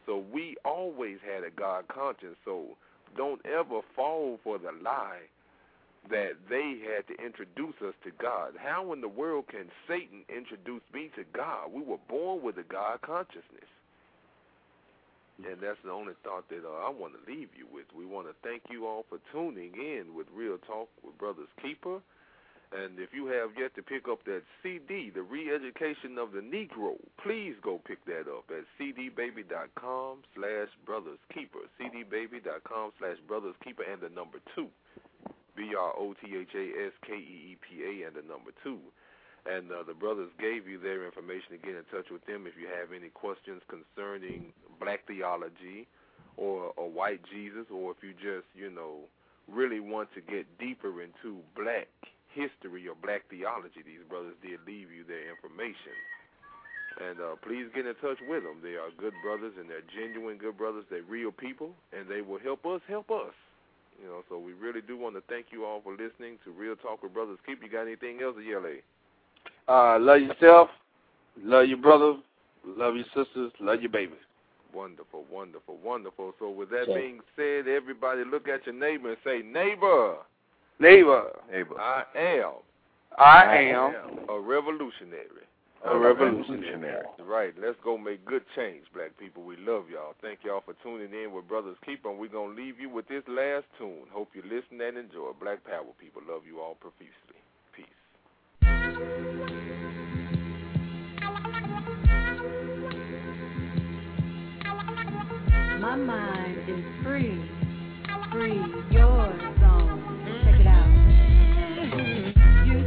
So we always had a God conscience. So don't ever fall for the lie that they had to introduce us to God. How in the world can Satan introduce me to God? We were born with a God consciousness. And that's the only thought that I want to leave you with. We want to thank you all for tuning in with Real Talk with Brothers Keeper. And if you have yet to pick up that CD, The Re-Education of the Negro, please go pick that up at cdbaby.com/brotherskeeper, cdbaby.com/brotherskeeper and the number 2, BROTHASKEEPA and the number 2. And the brothers gave you their information to get in touch with them if you have any questions concerning black theology or white Jesus, or if you just, really want to get deeper into black history or black theology. These brothers did leave you their information. And please get in touch with them. They are good brothers, and they're genuine good brothers. They're real people, and they will help us help us. So we really do want to thank you all for listening to Real Talk with Brothers Keep. You got anything else to yell at? Love yourself, love your brother, love your sisters, love your baby. Wonderful, wonderful, wonderful. So with that being said, everybody look at your neighbor and say, neighbor. Neighbor. I am a revolutionary. A revolutionary. Right. Let's go make good change, black people. We love y'all. Thank y'all for tuning in with Brothers Keeper, and we're going to leave you with this last tune. Hope you listen and enjoy. Black Power people. Love you all profusely. Peace. My mind is free, free, yours on. Check it out. You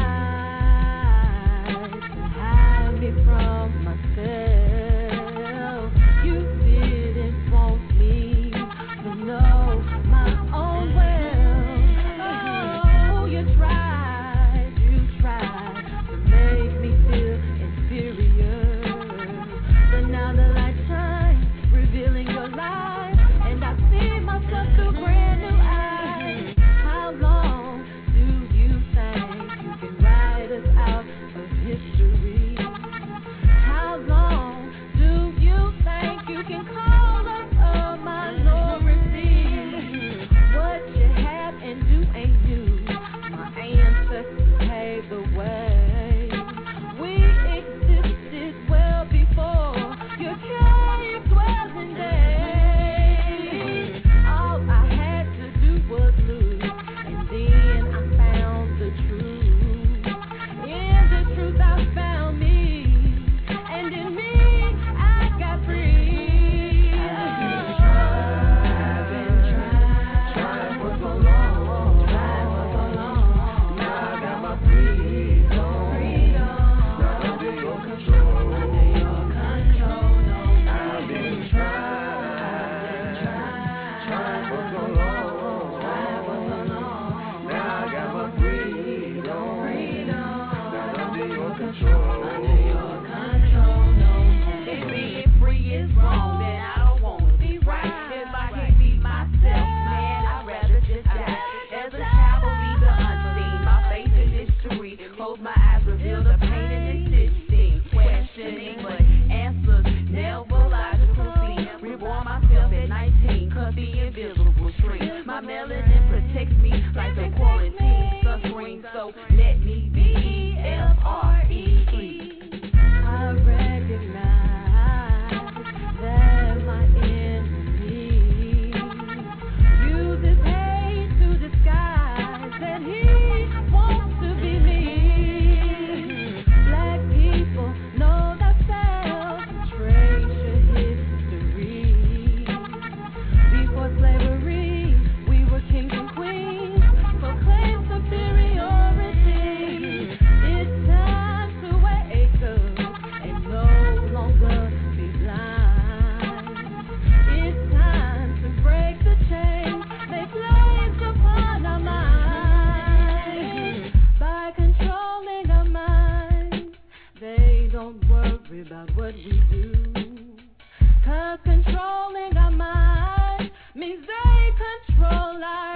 tried to hide me from myself. You didn't want me to know my own well. Oh, you tried to make me feel inferior. But now the light shines, revealing your life, and I see myself through brand new eyes. How long do you think you can write us out of history? How long do you think you can call us a minority? What you have and do ain't new. My ancestors paved the way. We existed well before your cave dwelling days. All I had to do was look, and then I found the truth. In the truth I found me, and in me I got free. I've been trying for so long, Now I got my freedom. Not under your control. No. I've been trying for so long. Now I got my freedom. Not under your control. No. If being free is wrong, then I don't want to be right. If I can't be myself, man, I'd rather just die. As a child, believe the unseen. My faith in history. Close my eyes, reveal the pain and insisting. Questioning, but answers never logical. Reborn myself at 19, cut the invisible string. My melanin protects me like a quarantine suffering, so let me be F-R-E-E. I recognize that my enemy uses hate to disguise that he wants to be me. Black people know themselves, trace your history. Before slavery, we were kings and queens, proclaim superiority. It's time to wake up and no longer be blind. It's time to break the chains they placed upon our minds. By controlling our minds, they don't worry about what we do. 'Cause controlling our minds means they control our